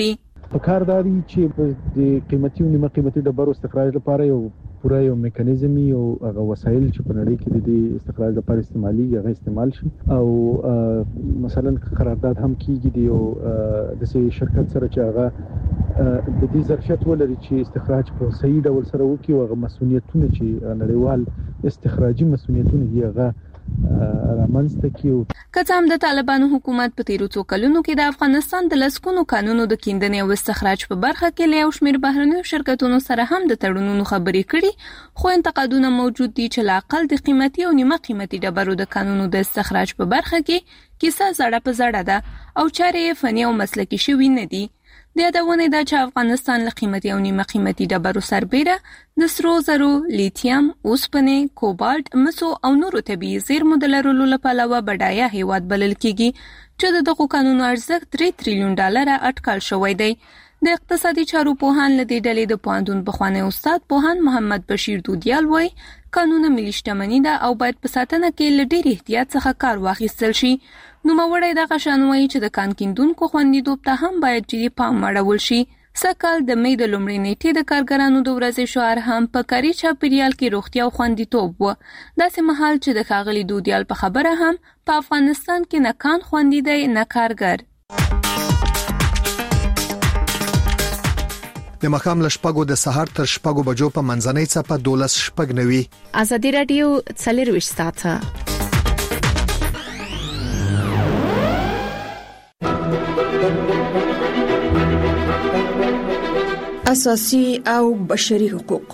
په کار داري چې د قیمتي او نیمه قیمتي ډبرو استخراج لپاره یو پوره یو میکانیزم او هغه وسایل چې په نړۍ کې د استخراج لپاره استعمالي هغه استعمال شي او مثلا قرارداد هم کیږي دی او د شرکت سره چې هغه د دې ظرفیت ولري چې استخراج په صحیح ډول سره وکړي او هغه مسؤلیتونه چې نړیوال استخراجي مسؤلیتونه دی هغه رامنځته کیو.
کڅام د طالبانو حکومت په تیرو څو کلونو کې د افغانستان د لسکونو قانونو د کیندنې او استخراج په برخه کې له شمیر بهرنیو شرکتونو سره هم د تړونونو خبرې کړي، خو انتقادونه موجود دي چې لا اقل د قیمتي او نیمه قیمتي ډبرو د قانونو د استخراج په برخه کې کیسه زړه په زړه ده او چارې فني او مسلکي شوي نه دي. د یادونه ده چې افغانستان له قیمتي او نیمه قیمتي ډبرو سربېره د سرو زرو، لیتیم، اوسپنې، کوبالت، مسو او نورو طبیعي زیرمو د لرلو له پلوه بډایه هیواد بلل کیږي چې دغه قانونو ارزښت 3 تریلیون ډالر اټکل شوی دی. د اقتصادي چارو پوهان له دې ډلې د پوهنتون پخوانی استاد پوهان محمد بشیر دودیال وایي قانون ملي شتمني ده او باید په ساتنه کې له ډېر احتیاط څخه کار واخیستل شي. نو موړی دغه شان وایي چې د کان کیندونکو خوندیتوب ته هم باید جدي پام اړول شي. سکهال د مې د لومړۍ نیټې د کارګرانو د ورځې شعار هم په کاري چاپیریال کې روغتیا او خوندیتوب و. داسې مهال چې د ښاغلي دودیال په خبره هم په افغانستان کې نه کان خوندي دی نه کارګر.
د مخام لشپګو د سحر تر شپګو بجو په منځنۍ چپه 12 شپګ نوي.
ازادي رادیو 24 ساعته.
اساسي او بشري حقوق.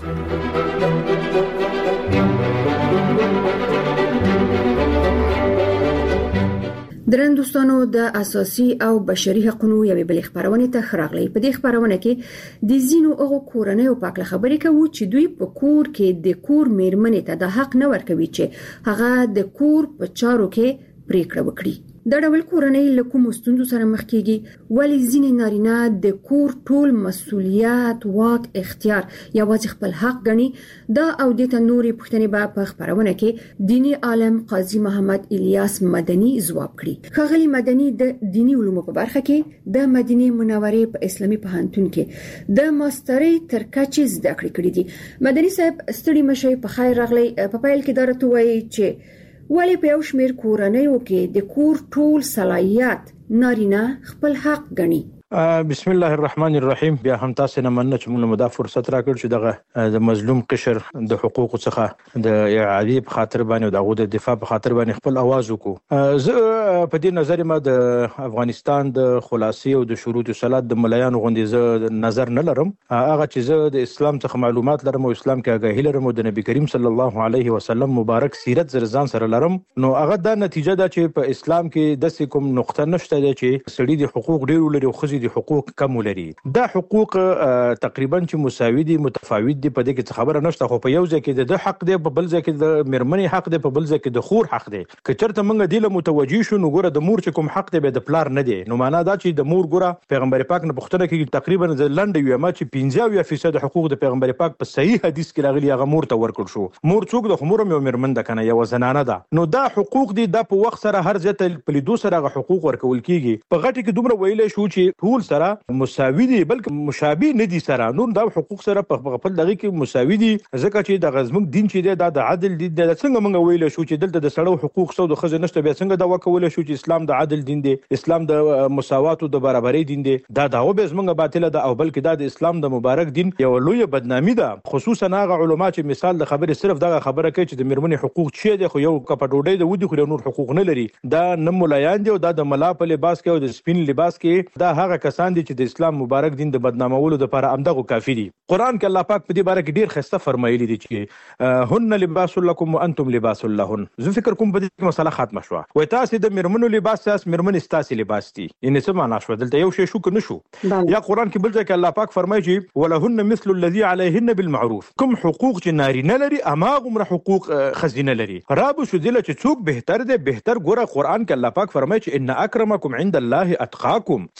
درندوستانو د اساسي او بشري حقوقو یوې بلې خبرونه ته خراغلي. په دې خبرونه کې د زینو او کورنۍ او پاکله خبرې کوي چې دوی په کور کې د کور میرمنې ته د حق نه ورکوي چې هغه د کور په چارو کې پریکړه وکړي. د ډول کورنۍ له کوم ستونزو سره مخ کیږي، ولی ځینې نارینه د کور ټول مسؤلیت، واک، اختیار یوازې خپل حق ګڼي. دا او د تنوري پښتنې به په خبرونه کې دینی عالم قاضي محمد الیاس مدني ځواب کړي. ښاغلي مدني د دینی علومو په برخه کې د مدینه منورې په اسلامي پوهنتون کې د ماسترۍ تر کچې زده کړې کړې دي. مدني صاحب ستړي مشي په خیر راغلی. په پیل کې درته وایي چې ولی په یو شمیر کورنیو کې د کور ټول صلاحیت نارینه خپل حق ګڼي.
بسم الله الرحمن الرحیم. بیا هم تاسو نه مننه چې موږ مدا فرصت راکړ چې دغه د مظلوم قشر د حقوقو څخه د اعادې په خاطر باندې او دغه د دفاع په خاطر باندې خپل आवाज وکړو. زه په دې نظر ما د افغانستان د خلاصي او د شروط صلات د ملایانو غوندې زه نظر نه لرم. هغه چې زه د اسلام څخه معلومات لرم او اسلام کې آگاهی لرم او د نبی کریم صلی الله علیه وسلم مبارک سیرت زرزان سره لرم، نو هغه د نتیجه ده چې په اسلام کې د کوم نقطه نشته چې سړي د حقوق ډیر لري او خزي د حقوق کم لري. دا حقوق تقریبا چې مساوي دي، متفاوت دي، په دې کې خبره نشته. خو په یو ځای کې د حق دی، په بل ځای کې د میرمنې حق دی، په بل ځای کې د خور حق دی. که چرته موږ دې له متوجي شو نو ګوره د مور چې کوم حق دی به د پلار نه دی. نو معنا دا چې د مور ګوره پیغمبر پاک نه پوښتنه کوي تقریبا د لنډ یو ما چې 50% حقوق د پیغمبر پاک په صحیح حدیث کې راغلي هغه مور ته ورکړ شو. مور څوک د خمور یو میرمن ده کنه، یو زنانه ده. نو دا حقوق دي د په وخت سره هر ځای ته په لیدو سره حقوق ورکول کیږي. په غټي کې دومره ویلې شو چې ټول سره مساوي دي بلکې مشابه نه دي سره. نور دا حقوق سره په خپل دغه کې مساوي دي، ځکه چې د غزمک دین چې دی د عدل دي. د څنګه موږ ویل شو چې دلته د سړو حقوق سو د خزه نشته، بیا څنګه دا وکول شو چې اسلام د عدل دین دی، اسلام د مساوات او د برابرۍ دین دی. دا داو به زمونږ باطله ده او بلکې دا د اسلام د مبارک دین یو لوی بدنامي ده. خصوصا هغه علما چې مثال د خبره صرف دغه خبره کوي چې د میرمنې حقوق چي دي، خو یو کپ ډوډۍ د ودی خو نور حقوق نه لري. دا نه مولایان دي او دا د ملا په لباس کې او د سپین لباس کې دا هغه کسان دي چې د اسلام مبارک دین د بدنامولو لپاره امدغه کافی دي. قران کې الله پاک په دې باره کې ډیر خسته فرمایلی دي چې هن لباس لكم وانتم لباس لهن. زه فکر کوم په دې مسله ختمه شو. وای تاسو د میرمنو لباس تاسو میرمن تاسو لباس دي. ان څه معنا شو؟ دلته یو شی شو کنه شو. یا قران کې بل ځای کې الله پاک فرمایي چې ولهن مثل الذي عليهن بالمعروف. کوم حقوق چې نارینه لري اماغه حقوق خزینه لري. رابو شو دله چې څوک بهتر دی بهتر ګوره. قران کې الله پاک فرمایي چې ان اکرمکم عند الله اتقاکم. څنګه یو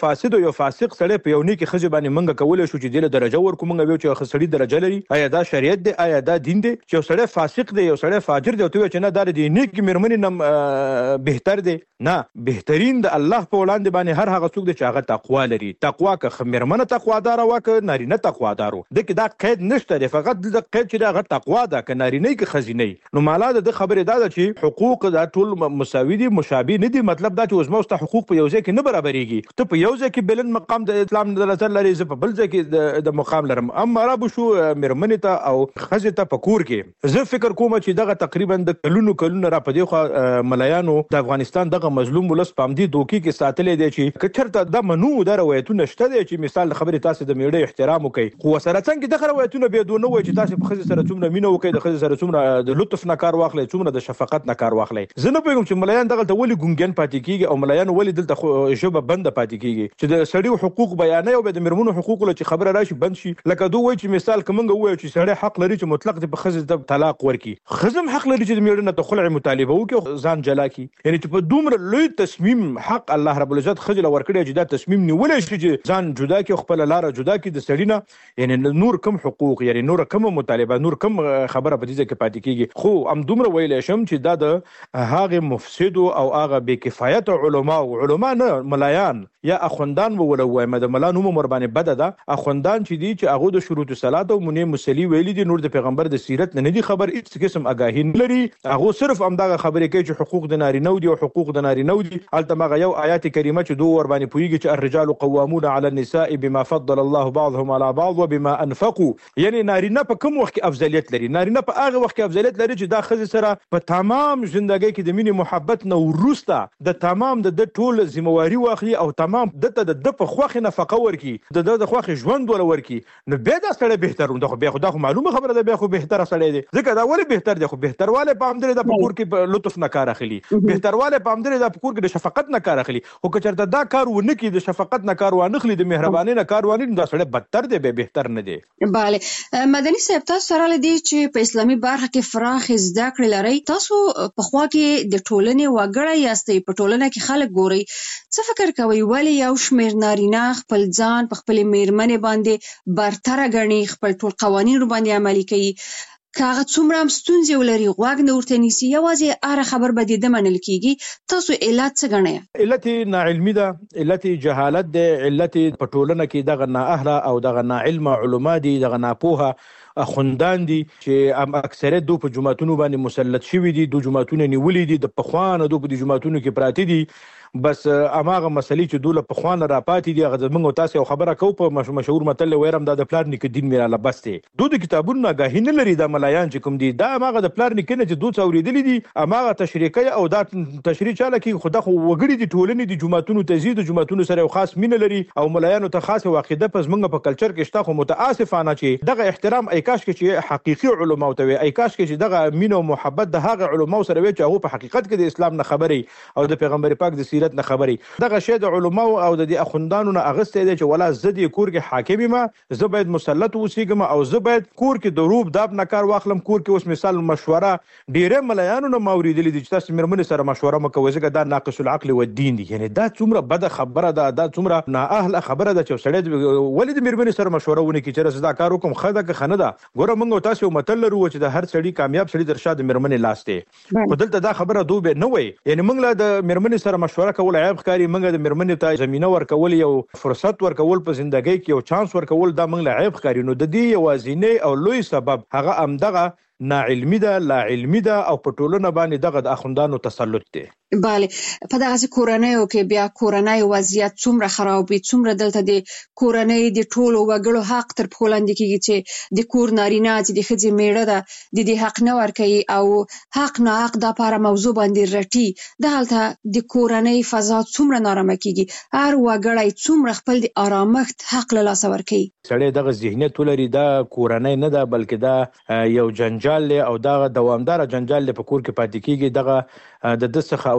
فاسد او یو فاسق سړی په یو نیکی خځه باندې منګه کولای شو چې د درجه ورکو منګه ویو چې خسړی درجه لري آیا دا شریعت دی آیا دا دین دی چې سړی فاسق دی یو سړی فاجر دی او ته چې نه دا د نیکی مرمنې نم بهتر دی نه بهترین د الله په وړاندې باندې هر هغه څوک دی چې هغه تقوا لري تقوا که مرمنه تقوا دار واکه نارینه تقوا دارو دغه دا قید نشته دی فقط د قید چې دا هغه تقوا ده که نارینه کې خزینه نو مالا د خبره دا ده چې حقوق دا ټول مساوي دي مشابه نه دي مطلب دا چې اوس موسته حقوق په یو ځای کې نه برابرېږي ته په یو ځای کې بلند مقام د اسلام د نظر لري زه په بل ځای کې د مقام لرم اما را بشو مرمنه ته او خزه ته په کور کې زه فکر کوم چې دغه تقریبا د کلونو را په دی خو ملایانو د افغانستان دغه مظلوم ولس پام دي دوکي کې ساتلې دي چې کچرته د منو د روایتونه شته دي چې مثال خبره تاسو د میړې احترام وکړي خو سره څنګه دغه روایتونه به دونه وای چې تاسو په خزه سره څومره مینه وکړي د خزه سره څومره د لطف نه کار واخلي څومره د شفقت نه کار واخلي زه نه پوهیږم چې ملایان دغه ته ولي ګونګن پاتې کیږي او ملایان ولي دلته ژبه بند پاتې کیږي چې د سړي حقوق بیانې او د مرمنو حقوق له چې خبره راشي بند شي لکه دوی وای چې مثال کومنګ وای چې سړی حق لري چې مطلق د خزه ته طلاق ورکي خزم حق لري چې د میړه نه خلع مطالبه وکړي ځان جلا کی یعنی چې په دومره لوی تصمیم حق الله رب العزت خزل ورکړي چې دا تصمیم نیولای شي چې ځان جدا کی خپل لار جدا کی د سړی نه یعنی نور کم حقوق یعنی نور کم مطالبه نور کم خبره په دې کې پاتې کیږي خو ام دومره ویل شم چې دا د هغه مفسد او هغه بے کفایت علما نه ملایان یا اخوندان ولوي مده ملانو مر باندې بد ده اخوندان چې دي چې هغه د شروط صلات او منی مسلی ویلي دي نور د پیغمبر د سیرت نه دي خبر هیڅ قسم آگاهی نه لري هغه صرف امداغه خبرې کوي چې حقوق د نارینه دي او حقوق د نارینه دي البته یو آیات کریمه چې دوه ور باندې پویږي چې الرجال قوامون على النساء بما فضل الله بعضهم على بعض وبما انفقوا یعنی نارینه په کوم وخت کې افضلیت لري نارینه په هغه وخت کې افضلیت لري چې دا خزه سره په تمام ژوندۍ کې د مینې محبت نه ورسته د تمام د ټول ذمہواری واخلي او تمام د په خوخه نفقه ورکی د خوخه ژوند ول ورکی نو به دا سره بهتر نو به خدا خو معلومه خبره ده به خو بهتر سره دی ځکه دا ولی بهتر دی خو بهترواله په امدره د پکور کې لطف نه کار اخلي بهترواله په امدره د پکور کې د شفقت نه کار اخلي او که چرته دا کار ونه کی د شفقت نه کار وانه خلی د مهرباني نه کار وانه دا سره بدتر دی به بهتر نه دی
bale مدني صاحب تاسو سره لدی چې په اسلامي برخه کې فراخ زده کړې لري تاسو په خوا کې د ټولنې وګړی یاستئ په ټولنه کې خلک ګوري څه فکر کوي ولی یو شمیر نارینه خپل ځان په خپل میرمنې باندې برتر غني خپل ټول قوانین باندې عملي کوي کاغه څومره ستونزې ولري غواګ نه ورته نیسي یوازې اره خبر به د منل کیږي تاسو علت څه غنئ
علت ناعلمي ده علت جهالت ده علت په ټولنه کې دغه نه اهله او دغه نه علم علما دي دغه نه پوهه خوندان دي چې اکثریت دو په جماعتونو باندې مسلط شوی دي دو جماعتونه نیولې دي د پخوانه دو په جماعتونو کې پراته دي بس اماغه مسلې چې دوله په خوانه را پاتې دي هغه موږ تاسو یو خبره کو په مشهور متل ويرم د پلار نیک دین میراله بسته دوه د کتابونو آگاهی نه لري د ملایان چې کوم دي دا اماغه د پلار نیک نه چې دوه اوریدلې دي اماغه تشریکي او دا تشریح چاله کې خدا خو وګړي دي ټولنې دي جماعتونو تزيد جماعتونو سره خاص مين لري او ملایانو ته خاصه واقعده پس موږ په کلچر کې شته خو متاسفانه چې دغه احترام ایکاش کې چې حقيقي علما او ته ایکاش کې چې دغه مين او محبت د هغه علما سره وي چې هغه په حقیقت کې د اسلام نه خبري او د پیغمبر پاک د سیرت نه خبري دغه شی د علماء او د اخوندانو نه اغسته دي چې ولا زدي کور کې حاکم ما زه باید مسلط اوسېږم او زه باید کور کې دروب داب نه کار واخلم کور کې اوس مثال مشوره ډیره ملایانو نه موریدلې دي چې تاسو مرمن سره مشوره مکوئ ځکه دا ناقص العقل و الدين دي یعنی دا څومره بد خبره ده دا څومره نه اهل خبره ده چې سړی ولید مرمن سره مشوره ونه کی چې زدا کار وکم خدا که خنه ده ګوره موږ تاسو متل لرو چې د هر سړی کامیاب سړی درشاد مرمن لاسته بدلته دا خبره دوه نه وي یعنی موږ له د مرمن سره مشوره کول عیب ښکاری موږ د مرمنې ته زمينه ورکول یو فرصت ورکول په ژوندۍ کې یو چانس ورکول دا موږ له عیب ښکاری نو د دې یوازینی او لوی سبب هغه امدغه ناعلمي ده لا علمي ده او په ټولنه باندې دغه د اخوندانو تسلط دی
bale په دغه کورنۍ کې بیا کورنۍ وضعیت څومره خرابې څومره دلته د کورنۍ د ټولو وګړو حق تر پولاند کېږي چې د کور نارینه چې د خځې میړه ده د دې حق نه ورکوي او حق نه حق د لپاره موضوع باندې رټي دلته د کورنۍ فضا څومره نارامه کېږي هر وګړی څومره خپل د آرامښت حق له لاسه ورکوي
سړی دغه ذهنیت ولري دا کورنۍ نه ده بلکې دا یو جنجال او دا دوامدار جنجال په کور کې پاتې کېږي دغه د څخه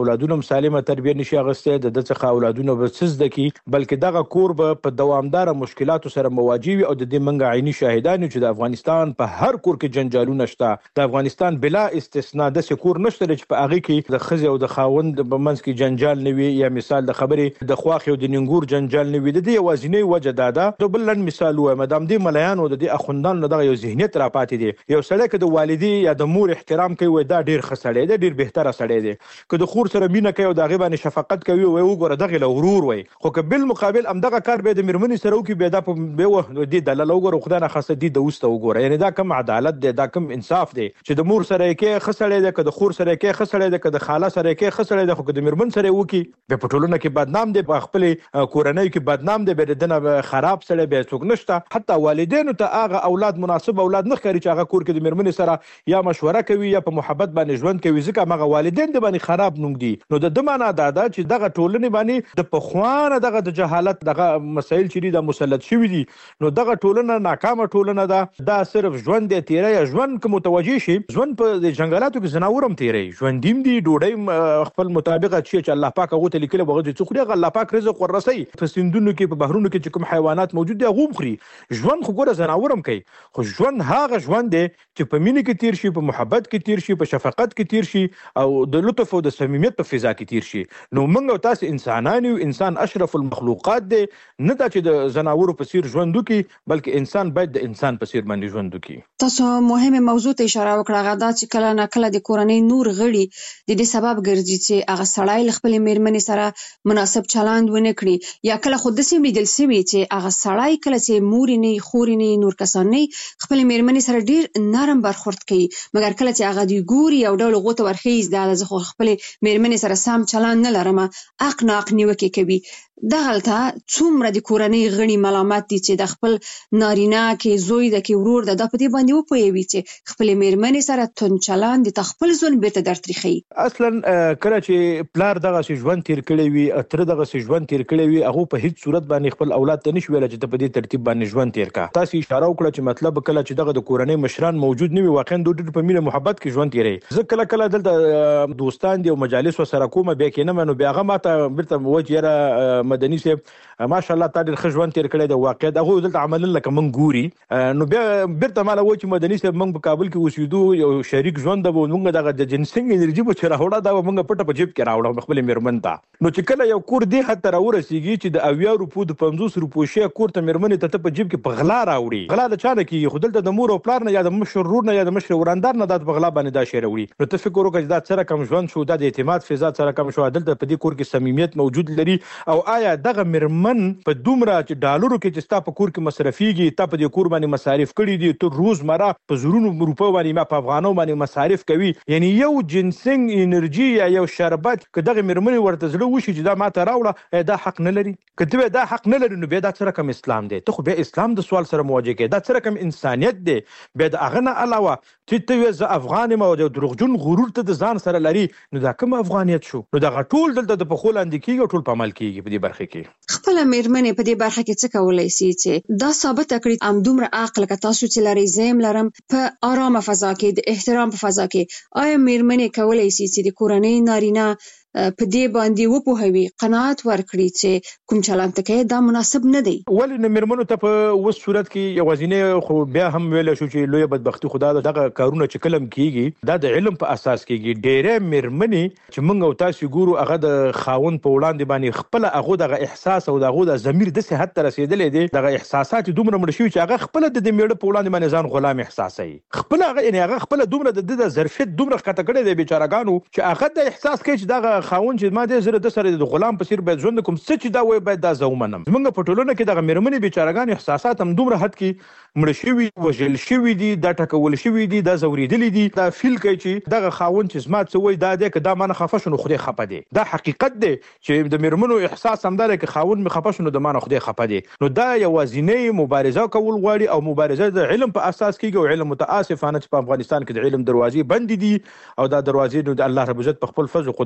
اولادونو سالمه تربیه نشي اغسته د څخه اولادونو به سزده کی بلکې دغه کور به په دوامدار مشکلاتو سره مواجه وي او د دې منګه عیني شاهدان چې د افغانستان په هر کور کې جنجالونه شته د افغانستان بلا استثناء د سکور نشته چې په هغه کې د خزي او د خاوند په منځ کې جنجال نه وي یا مثال د خبرې د خواخ او د ننګور جنجال نه وي د دې وازنې وجه دا بل مثال و مدام دې مليان او د اخوندان دغه یو ذهنیت را پاتې دي یو سړی که د والدي یا د مور احترام کوي دا ډیر خسړی دی ډیر بهتره سړی دی که د خور سره مینه کوي او د غیبه شفقت کوي او وګوره دغه لورور وي خو که بل مقابل امدغه کار به د مرمنې سره وکي به دا به دي دلاله وګوره خدای نه خاصه دي د وسته وګوره یعنی دا کم عدالت دی دا کم انصاف دی چې د مور سره کې خسړی دی که د خور سره کې خسړی دی که د خاله سره کې خسړی دی خو که د مرمن سره وکي به په ټولنه کې بدنام دی په خپل کورنۍ کې بدنام دی به دنه خراب سره به څوک نشته حتی والدینو ته هغه اولاد مناسب اولاد نه ښکاري چې هغه کور کې د مرمنې سره یا مشوره کوي یا په محبت باندې ژوند کوي ځکه هغه والدین د باندې خراب نوم دي نو د معنا دا چې دغه ټولنې باندې د پخوانه دغه د جهالت دغه مسایل چې د مسلط شوی دي نو دغه ټولنه ناکامه ټولنه ده دا صرف ژوند دی تیرې یا ژوند کوم متوجي شي ژوند په جنگلاتو کې زناورم تیرې ژوند دیم دي ډوډۍ خپل مطابق چې الله پاک هغه ته لیکل بغه چې خوري الله پاک رزق ورسي په سندونو کې په بحرونو کې چې کوم حیوانات موجود دي هغه خوري ژوند خو ګوره زناورم کوي خو ژوند هغه ژوند دی چې په مینه کې تیر شي په محبت کې تیر شي په شفقت کې تیر شي او د لطف او د صمیمیت په فضا کې تیر شي نو موږ او تاسو انسانان یو انسان اشرف المخلوقات دی نه دا چې د زناورو په څیر ژوند وکي بلکې انسان باید د انسان په څیر باندې ژوند وکي
تاسو مهمه موضوع ته اشاره وکړه غدا چې کله نه کله د کورنۍ نور غړي د دې سبب ګرځي چې هغه سړی خپل میرمنې سره مناسب چلند ونه کړي یا کله خود سیم لیدل سوي چې هغه سړی کله چې مور نه خور نه نور کسان نه خپل میرمنې سره ډیر نرم برخورد کوي مګر کله چې هغه دی ګوري او ډول غوته ورخیز دا د خپل میرمنې سره سم چلند نه لرم اق نیوکه کوي دغلته څومره د کورنۍ غړي ملامت دي چې د خپل نارینه کې زوی د کې ورور د په دې باندې وپوي چې خپل میرمنې سره تون چلند د خپل ځون بیرته درتريخي
اصلا کله چې پلار دغه ژوند تیر کړی وي تر دغه ژوند تیر کړی وي هغه په هیڅ صورت باندې خپل اولاد ته نشي ویل چې په دې ترتیب باندې ژوند تیر کا تاسو اشاره وکړه چې مطلب کله چې دغه د کورنۍ مشران موجود نه وي واقعا د ډېر په مینه محبت کې ژوند تیری ځکه کله کله دلته دوستان دي او مجالس سره کومه به کې نه منو بیا هغه ماته بیرته وجهره مدني سي ماشاءالله تا ډېر ښه ژوند تیر کړی د واقع دغه دلته عمل لکه من ګوري نو بیا بیرته مال و چې مدني سي موږ په کابل کې اوسېدو یو شریک ژوند د موږ دغه د جنسنګ انرژي په چر هوړه دا موږ پټه په جیب کې راوړو خپل میرمن ته نو چې کله یو کور دی حتی راورسیږي چې د 80 روپو د 50 روپو شی کور ته میرمن ته په جیب کې په غلا راوړي غلا د چانه کې خو دلته د مور او پلار نه یا د مشرور نه یا د مشر وراندار نه د بغلا باندې دا شی راوړي نو ته فکر وکړه دا سره کم ژوند شو د اعتماد فضا سره کم شو دلته په دې کور کې صمیمیت موجود لري او آیا دغه میرمن په دومره چې ډالرو کې چې ستا په کور کې مصرفيږي ته په دې کور باندې مصارف کړي دي ته روزمره په زرونو روپو باندې ما په افغانو باندې مصارف کوي یعنی یو جنسنګ انرژي یا یو شربت که دغه میرمن ورته زړه وشي چې دا ماته راوړه دا حق نه لري کته دا حق نه لري نو به دا سره کم اسلام دی ته خو به اسلام د سوال سره مواجه کې دا سره کم انسانيت دی به د اغنه علاوه چې ته ز افغان ما او دروغجن غرور ته د ځان سره لري نو دا کوم افغانیت شو نو دا ټول دلته د پخول اندې کیږي ټول په عمل کیږي په دې برخه کې
خپل میرمنې په دې برخه کې څه کولای شي چې دا ثابت کړي ام دومره عقل که تاسو چې لري زم لرم په آرامه فضا کې د احترام په فضا کې آیا میرمنې کولای شي چې د کورنۍ نارینه په دې باندې وپوهوي قناعت ورکړي چې کوم چلند ته دا مناسب نه دی
ولې نه میرمنو ته په وس صورت کې یوازینه خو بیا هم ویل شو چې لوی بدبختی خدا دغه کارونه چې کلم کیږي دا د علم په اساس کیږي ډېرې میرمنې چې موږ او تاسو ګورو هغه د خاون په وړاندې باندې خپل هغه دغه احساس او دغه د ضمیر د صحت ته رسیدلې دي دغه احساسات دومره مړ شوی چې هغه خپل د میړه په وړاندې باندې ځان غلام احساسي خپل هغه یعنی هغه خپل دومره د ظرفیت دومره کته کړي دي بیچارهګانو چې هغه د احساس کوي چې دغه خاون چې ما دې زره د سره د غلام په سیر باید ژوند کوم څه چې دا وای باید دا زومنم زمونږ په ټولنه کې دغه میرمنې بیچارهګان احساسات هم دومره حد کې مړ شوی وژل شوی دي دا ټکول شوی دي دا زوریدلی دي دا فیل کوي چې دغه خاون چې زما څه وای دا دې که دا مانه خفه شنو خدای خپه دي دا حقیقت دی چې د میرمنو احساس هم دره کې خاون می خفه شنو د مانه خدای خپه دي نو دا یوازینی مبارزه کول غواړي او مبارزه د علم په اساس کېږي او علم متاسفانه چې په افغانستان کې د علم دروازې بند دي او دا دروازې نو د الله رب عزت په خپل فضل او قدرت سره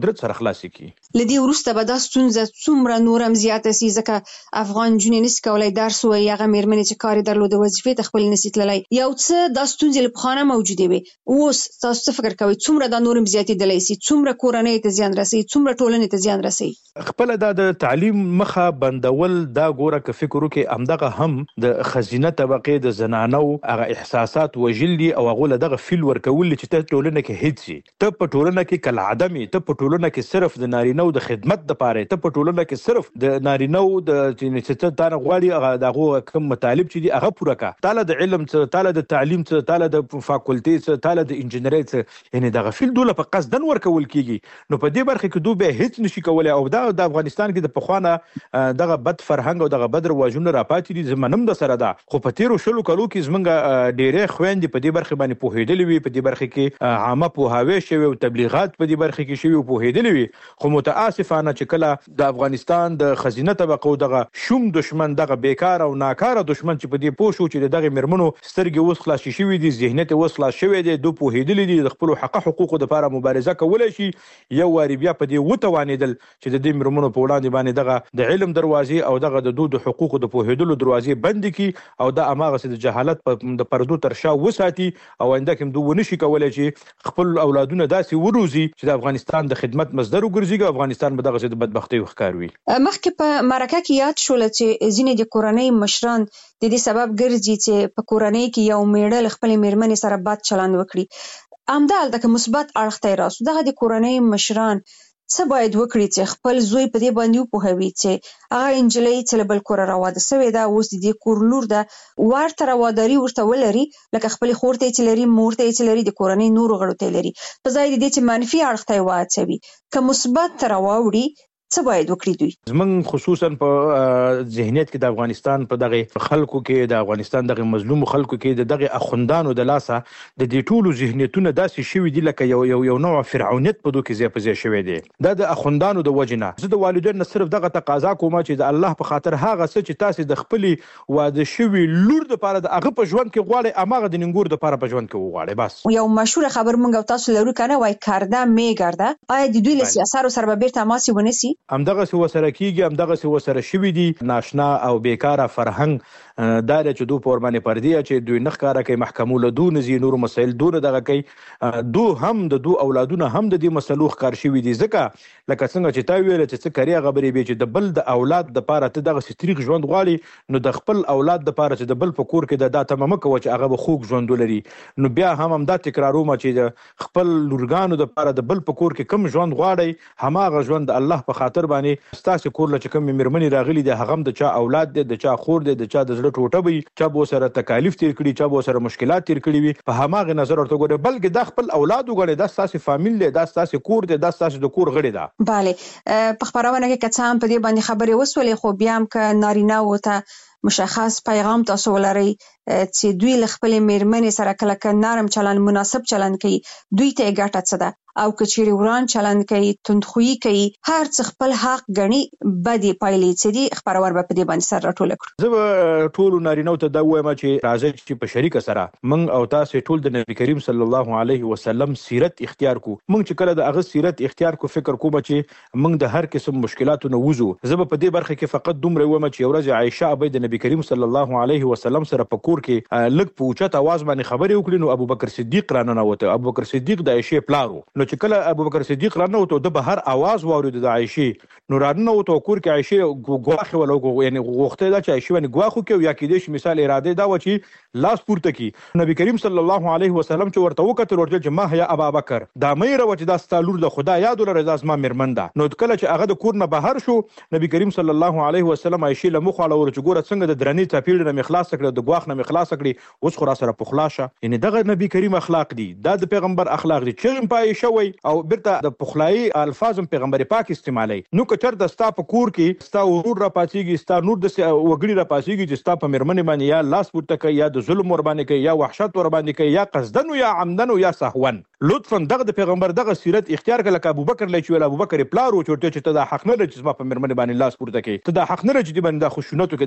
خلاص کی.
لدی ورسته به د ستونزه څومره نورم زیاته سي ځکه افغان جنې نس کولای درس وي هغه میرمنې چې کار درلوده وظیفه ته خپل نسیت لای یو څه د ستونزې لپاره موجوده وي. اوس تاسو څه فکر کوئ څومره د نورم زیاتې دلای سي څومره کورنۍ ته زیان رسي څومره ټولنې ته زیان رسي؟
خپل د تعلیم مخه بندول دا ګوره ک فکر وکي امدغه هم د خزینه طبقه د زنانو هغه احساسات وجلي او هغه دغه فیل ورکول چې ته ټولنه کې هیڅ سي ته په ټولنه کې کل عدمي ته په ټولنه کې صرف د نارینو د خدمت د پاره ته په ټولنه کې صرف د نارینو د چې ته غواړي هغه دغه کوم مطالب چې دی هغه پوره کا تعالی د علم تعالی د تعلیم تعالی د فاکولټي تعالی د انجینری یعنی دغه فیل دوله په قصدن ورکول کیږي نو په دې برخه کې دوی به هیڅ نشي کولای او د افغانستان کې د پخوانه دغه بد فرهنګ او دغه بد رواجونه راپاتې دي زمونم د سره ده خو په تیرو شلو کلو کې زمونږ ډېرې خويندې په دې برخه باندې پوهېدلې وي په دې برخه کې عامه پوهاوی شوی او تبلیغات په دې برخه کې شوی او پوهېدلې وي خو متاسفانه چې کله د افغانستان د خزینه طبقه او دغه شوم دشمن دغه بیکار او ناکاره دشمن چې په دې پوه شو چې دغه مرمنو سترګې اوس خلاص شوی دي ذهنیت اوس خلاص شوی دي دوی پوهېدلې دي د خپل حقوقو لپاره مبارزه کولای شي یو واری بیا په دې وتوانیدل چې د دې مرمنو په وړاندې باندې دغه د علم دروازې او دغه د حقوقو د پوهېدلو دروازې بند کی او د اماغه د جهالت د پردو تر شا وساتي او انده کوم دوه نشي کولای چې خپل اولادونه داسې وروزي چې د افغانستان د خدمت مصدر وګرځي افغانستان به دغه د بدبختۍ وښکاروي.
مخکې په مرکه کې یاد شول چې ځینې د کورنۍ مشران د دې سبب ګرځي چې په کورنۍ کې یو میړه خپل میرمنې سره بد چلند وکړي همدالته که مثبت اړخ ته راسو دغه د کورنۍ مشران څه باید وکړي چې خپل زوی په دې باندې وپوهوي چې هغه انجلۍ چې له بل کوره راواده سوې ده اوس د دې کور لور ده ورته رواداري ورته ولري لکه خپل خور ته چې لري مور ته چې لري د کورنۍ نورو غړو ته لري په ځای د دې چې منفي اړخ ته واچوي که مثبت راوړي څه باید وکړي دوی؟
زمونږ خصوصا په ذهنیت کې د افغانستان په دغه خلکو کې د افغانستان دغه مظلوم خلکو کې دغه اخوندانو د لاسه د دې ټولو ذهنیتونه داسې شوي دي لکه یو نوع فرعونیت په دوی کې ځای په ځای شوی دی د اخوندانو د وجنه زه د والدینو صرف دغه تقاضا کوم چې د الله په خاطر هغه څه چې تاسو د خپل واده شوی لور د لپاره د هغه په ژوند کې غواړي اماغه د ننګور د لپاره په ژوند کې وغواړي بس
یو مشهور خبر مونږ تاسو لرو کنه وای کارده میګرده آیا د دوی له سیاستو سره به بیرته ماسي ونیسي
همدغه سره کیږي همدغه سره شوی دي ناشنا او بیکاره فرهنګ دا چې دوی په ورمنه پردي چې دوی نخ کار کوي محکمو له دون زی نور مسایل دون دغه کوي دو هم د دو اولادونه هم د دې مسلوخ کار شوی دي ځکه لکه څنګه چې تا ویل چې څه کری غبرې به چې د بل د اولاد د پاره ته دغه ستریخ ژوند غواړي نو د خپل اولاد د پاره چې د بل په کور کې د تمامه کوي چې هغه خوږ ژوند ولري نو بیا هم دا تکراروم چې خپل لورګانو د پاره د بل په کور کې کم ژوند غواړي هماغه ژوند الله په خاطر باندې ستاسو کور لچ کوم مرمنې راغلي دي هغه د چا اولاد دي د چا خور دي د چا د زړه ټوټه وي چا به سره تکالیف تیر کړي چا به سره مشکلات تیر کړي وي په هماغه نظر ورته ګوره بلکې د خپل اولاد وګړي د تاسو فامیل دی د تاسو کور دی د تاسو د کور غړي ده.
bale په خبرونه کې کڅام په دې باندې خبرې وسولې خو بیا هم ک نارینه وته مشخص پیغام تاسو ولري چې دوی ل خپل میرمنې سره کله نرم چلند مناسب چلند کوي دوی ته ګټه څه ده او کچيري وران چلند کوي تندخويي کوي هر څه خپل حق غني بدی پایلې چې دي خبرور به په دې باندې سره ټول کړو.
زه ټول نارینه ته دا وایم چې راځي چې په شریک سره من او تاسو ټول د نبی کریم صلی الله علیه وسلم سیرت اختیار کو من چې کله د هغه سیرت اختیار کو فکر کوم چې من د هر قسم مشکلاتو وزو زه په دې برخه کې فقط دومره وایم چې ورځ عائشه ابي د نبی کریم صلی الله علیه وسلم سره په کور کې لږ په اوچت आवाज باندې خبرې وکړي نو ابو بکر صدیق رانه وته ابو بکر صدیق د عائشه پلارو نو چې کله ابو بکر صدیق رانه وته د بهر आवाज واورید د عائشه نو رانه وته کور کې عائشه غواخه ولو یعنی غوخته دا چې عائشه باندې غواخو کې یا کې د مثال اراده دا و چې لاس پورته کی نبی کریم صلی الله علیه وسلم چې ورته وکړ ورته چې ما هيا ابو بکر دا مې راوته د ستالور د خدا یاد ولر د اسما مرمنده نو کله چې هغه د کور نه بهر شو نبی کریم صلی الله علیه وسلم عائشه له مخاله ورته ګوره څنګه د درنی چاپیل نه مخلاص کړ د غواخ نه مخلاص کړي اوس خو را سره پخلاشه یعنی دغه نبی کریم اخلاق دي دا د پیغمبر اخلاق دي چې پای شوی او برته د پخلای الفاظ پیغمبر پاک استعمالي نو کچر د ستا په کور کې ستا ورور را پاتېږي ستا نور د وګړي را پاتېږي چې ستا په مرمنې باندې یا لاس پورته کوي یا د ظلم ور باندې کوي یا وحشت ور باندې کوي یا قصدن یا عمدن یا سهوا لطفا دغه د پیغمبر دغه سیرت اختیار کړه ابو بکر لچ ویل ابو بکر پلارو چورته چې ته د حق نه لچ په مرمنې باندې لاس پورته کوي ته د حق نه لچ دی باندې د خوشونتو کې د ازما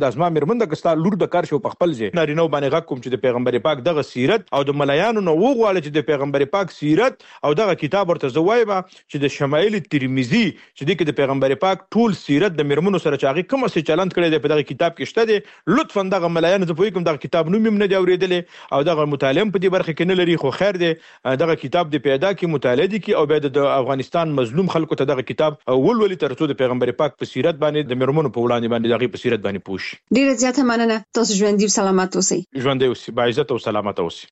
مرمنده کستا لور د کار شو په خپل ځای نارینه باندې غږ کوم چې د پیغمبر پاک دغه سیرت او د ملایانو نو وغواړي چې د پیغمبر پاک سیرت او دغه کتاب ورته زوایبه چې د شمایل ترمذی چې د پیغمبر پاک ټول سیرت د مرمنو سره چاغي کوم څه چلند کړي د په دغه کتاب کې شته دي لطفا دغه ملایانو ته پوي کوم دغه کتاب نوم نه دی اوریدلې او دغه مطالعه په دې برخه کې نه لري خو خیر دی دغه کتاب د پیدا کی مطالعه دي کی او بعد د افغانستان مظلوم خلکو ته دغه کتاب ولولي ترڅو د پیغمبر پاک په سیرت باندې د مرمنو په وړاندې باندې دغه په سیرت باندې پوښ.
ډیره زیاته مننه. تاسو ژوندۍ او سلامت اوسئ.
ژوندۍ اوسئ، با عزت او سلامت اوسئ.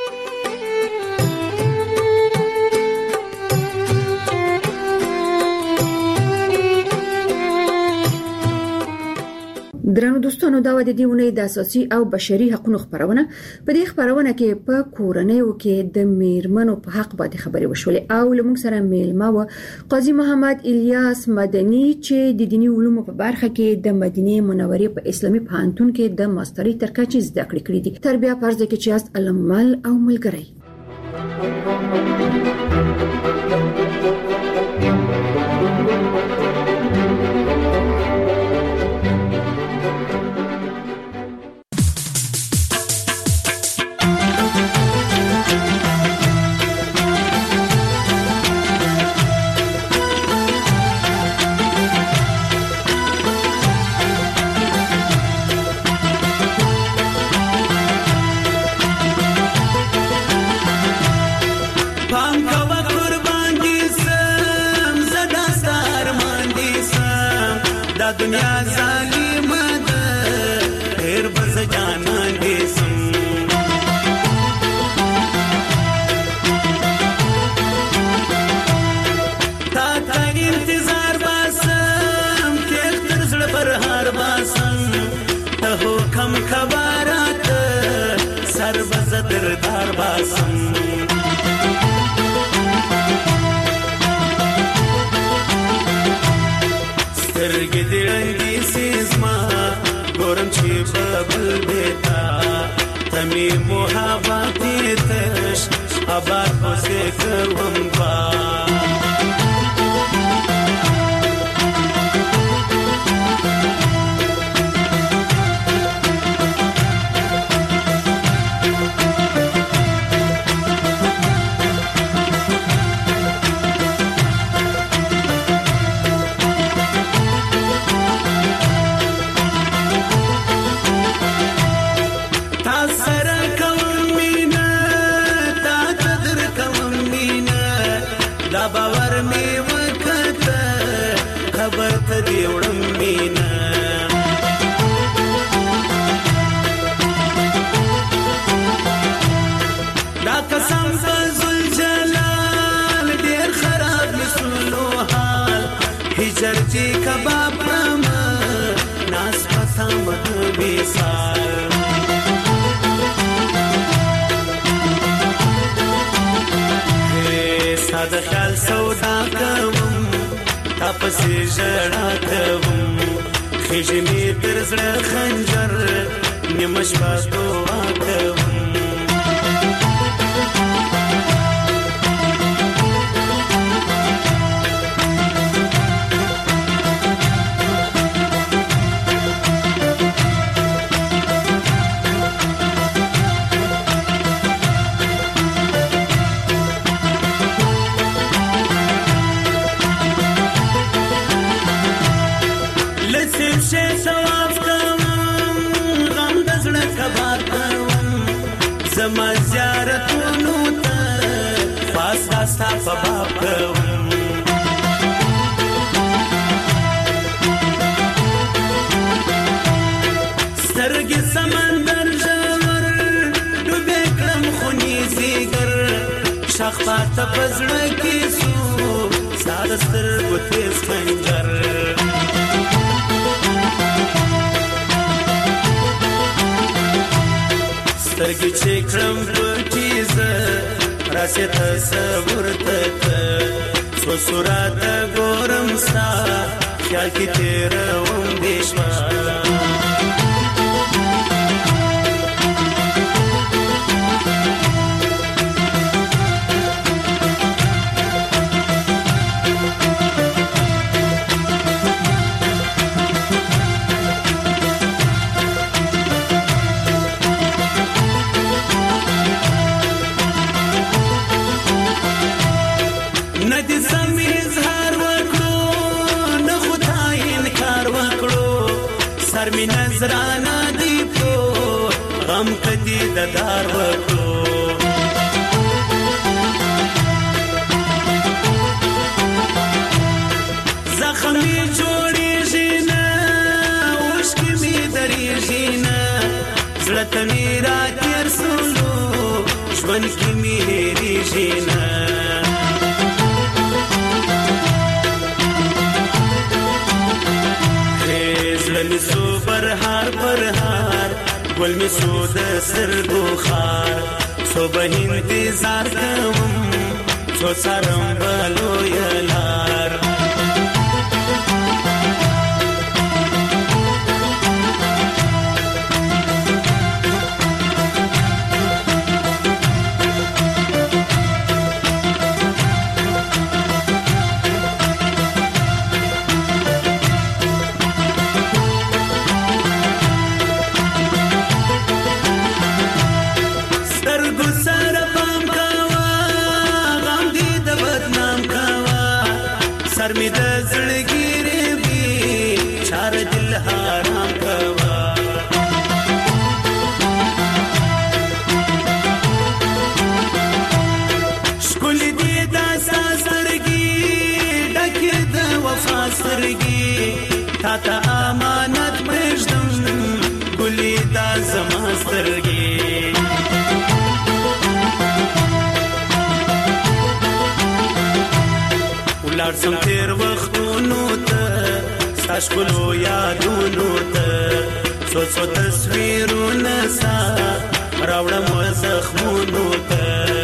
درنو دوستانو دا د دې ونې د اساسي او بشري حقوقو خبرونه په دې خبرونه کې په کورنیو کې د میرمنو په حق باندې خبرې وشولې او لمونږ سره میلمه و قاضي محمد الیاس مدني چې د دینی علومو په برخه کې د مدینه منورې په اسلامي پوهنتون کې د ماسترۍ تر کچې زده کړې کړې دي. تربیه فرض کې چې است علمل او ملګری.
نظرانا دی پرو غم کدی ددار وکړو زخمی جوړیږي نه اوښکې مې درېږي نه زړه ته مې راتېر سولو ژوند کې مې هېرېږي نه زړه مې سو پرهار پرهار ګل مې سو د سترګو خار څو به انتظار کوم څو څارم به لویه لار تا امانت پرېږدم ګلې دا زما سترګې ولاړ سم تېر وختونو ته ستا ښکلو یادونو ته څو څو تصویرونه ستا راوړم زخمونو ته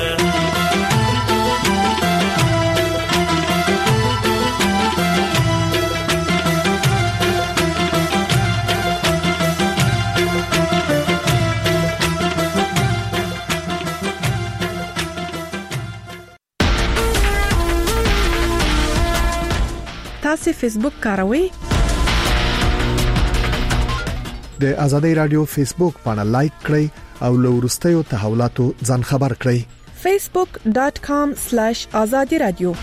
تاسو فیسبوک کاروئ؟
د آزادۍ رادیو فیسبوک باندې لایک کړئ او له وروستیو تحولاتو ځان خبر کړئ.
facebook.com/azadi radio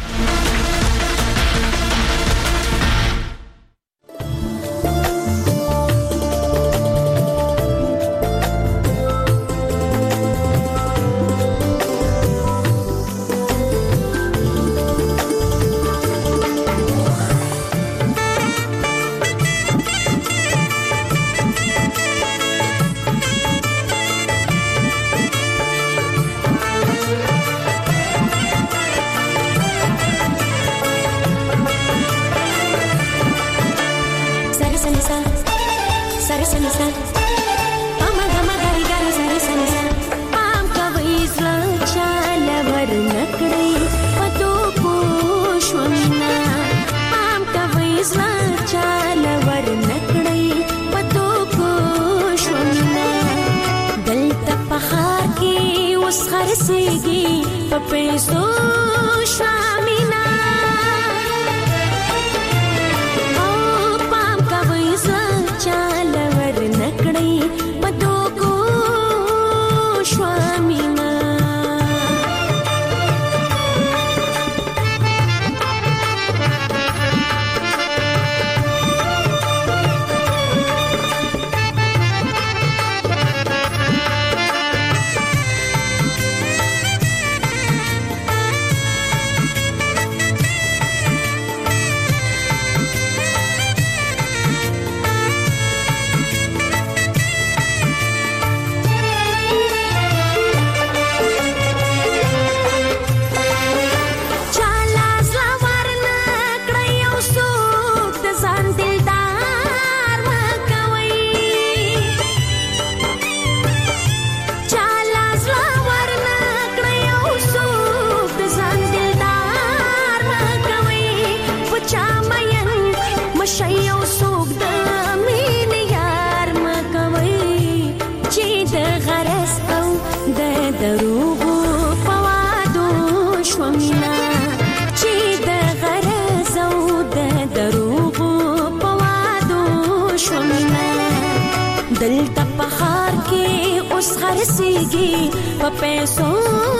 دلته په خار کې اوس خرڅيږي په پیسو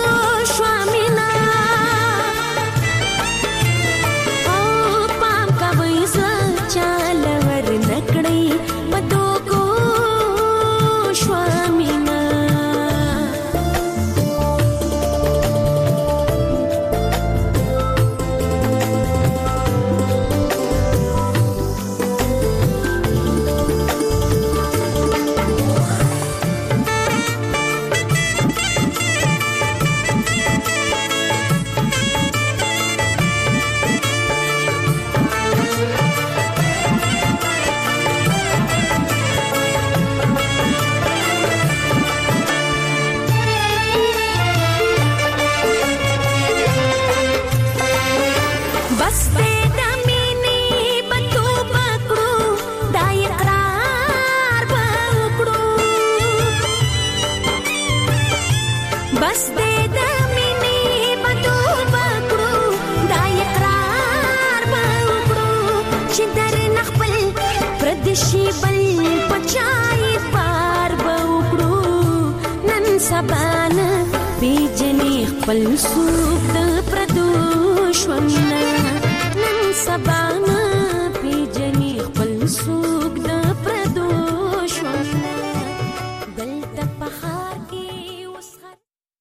شوامنا او پام کوي ځل چال ور نکړي په تو کو بس دې د مینې بدو بکړو دا اقرار وکړو چې در نخپل پردشي بل پچای پار وکړو نن سبان پیجنې خپل سوق د پردو شومنا نن سبان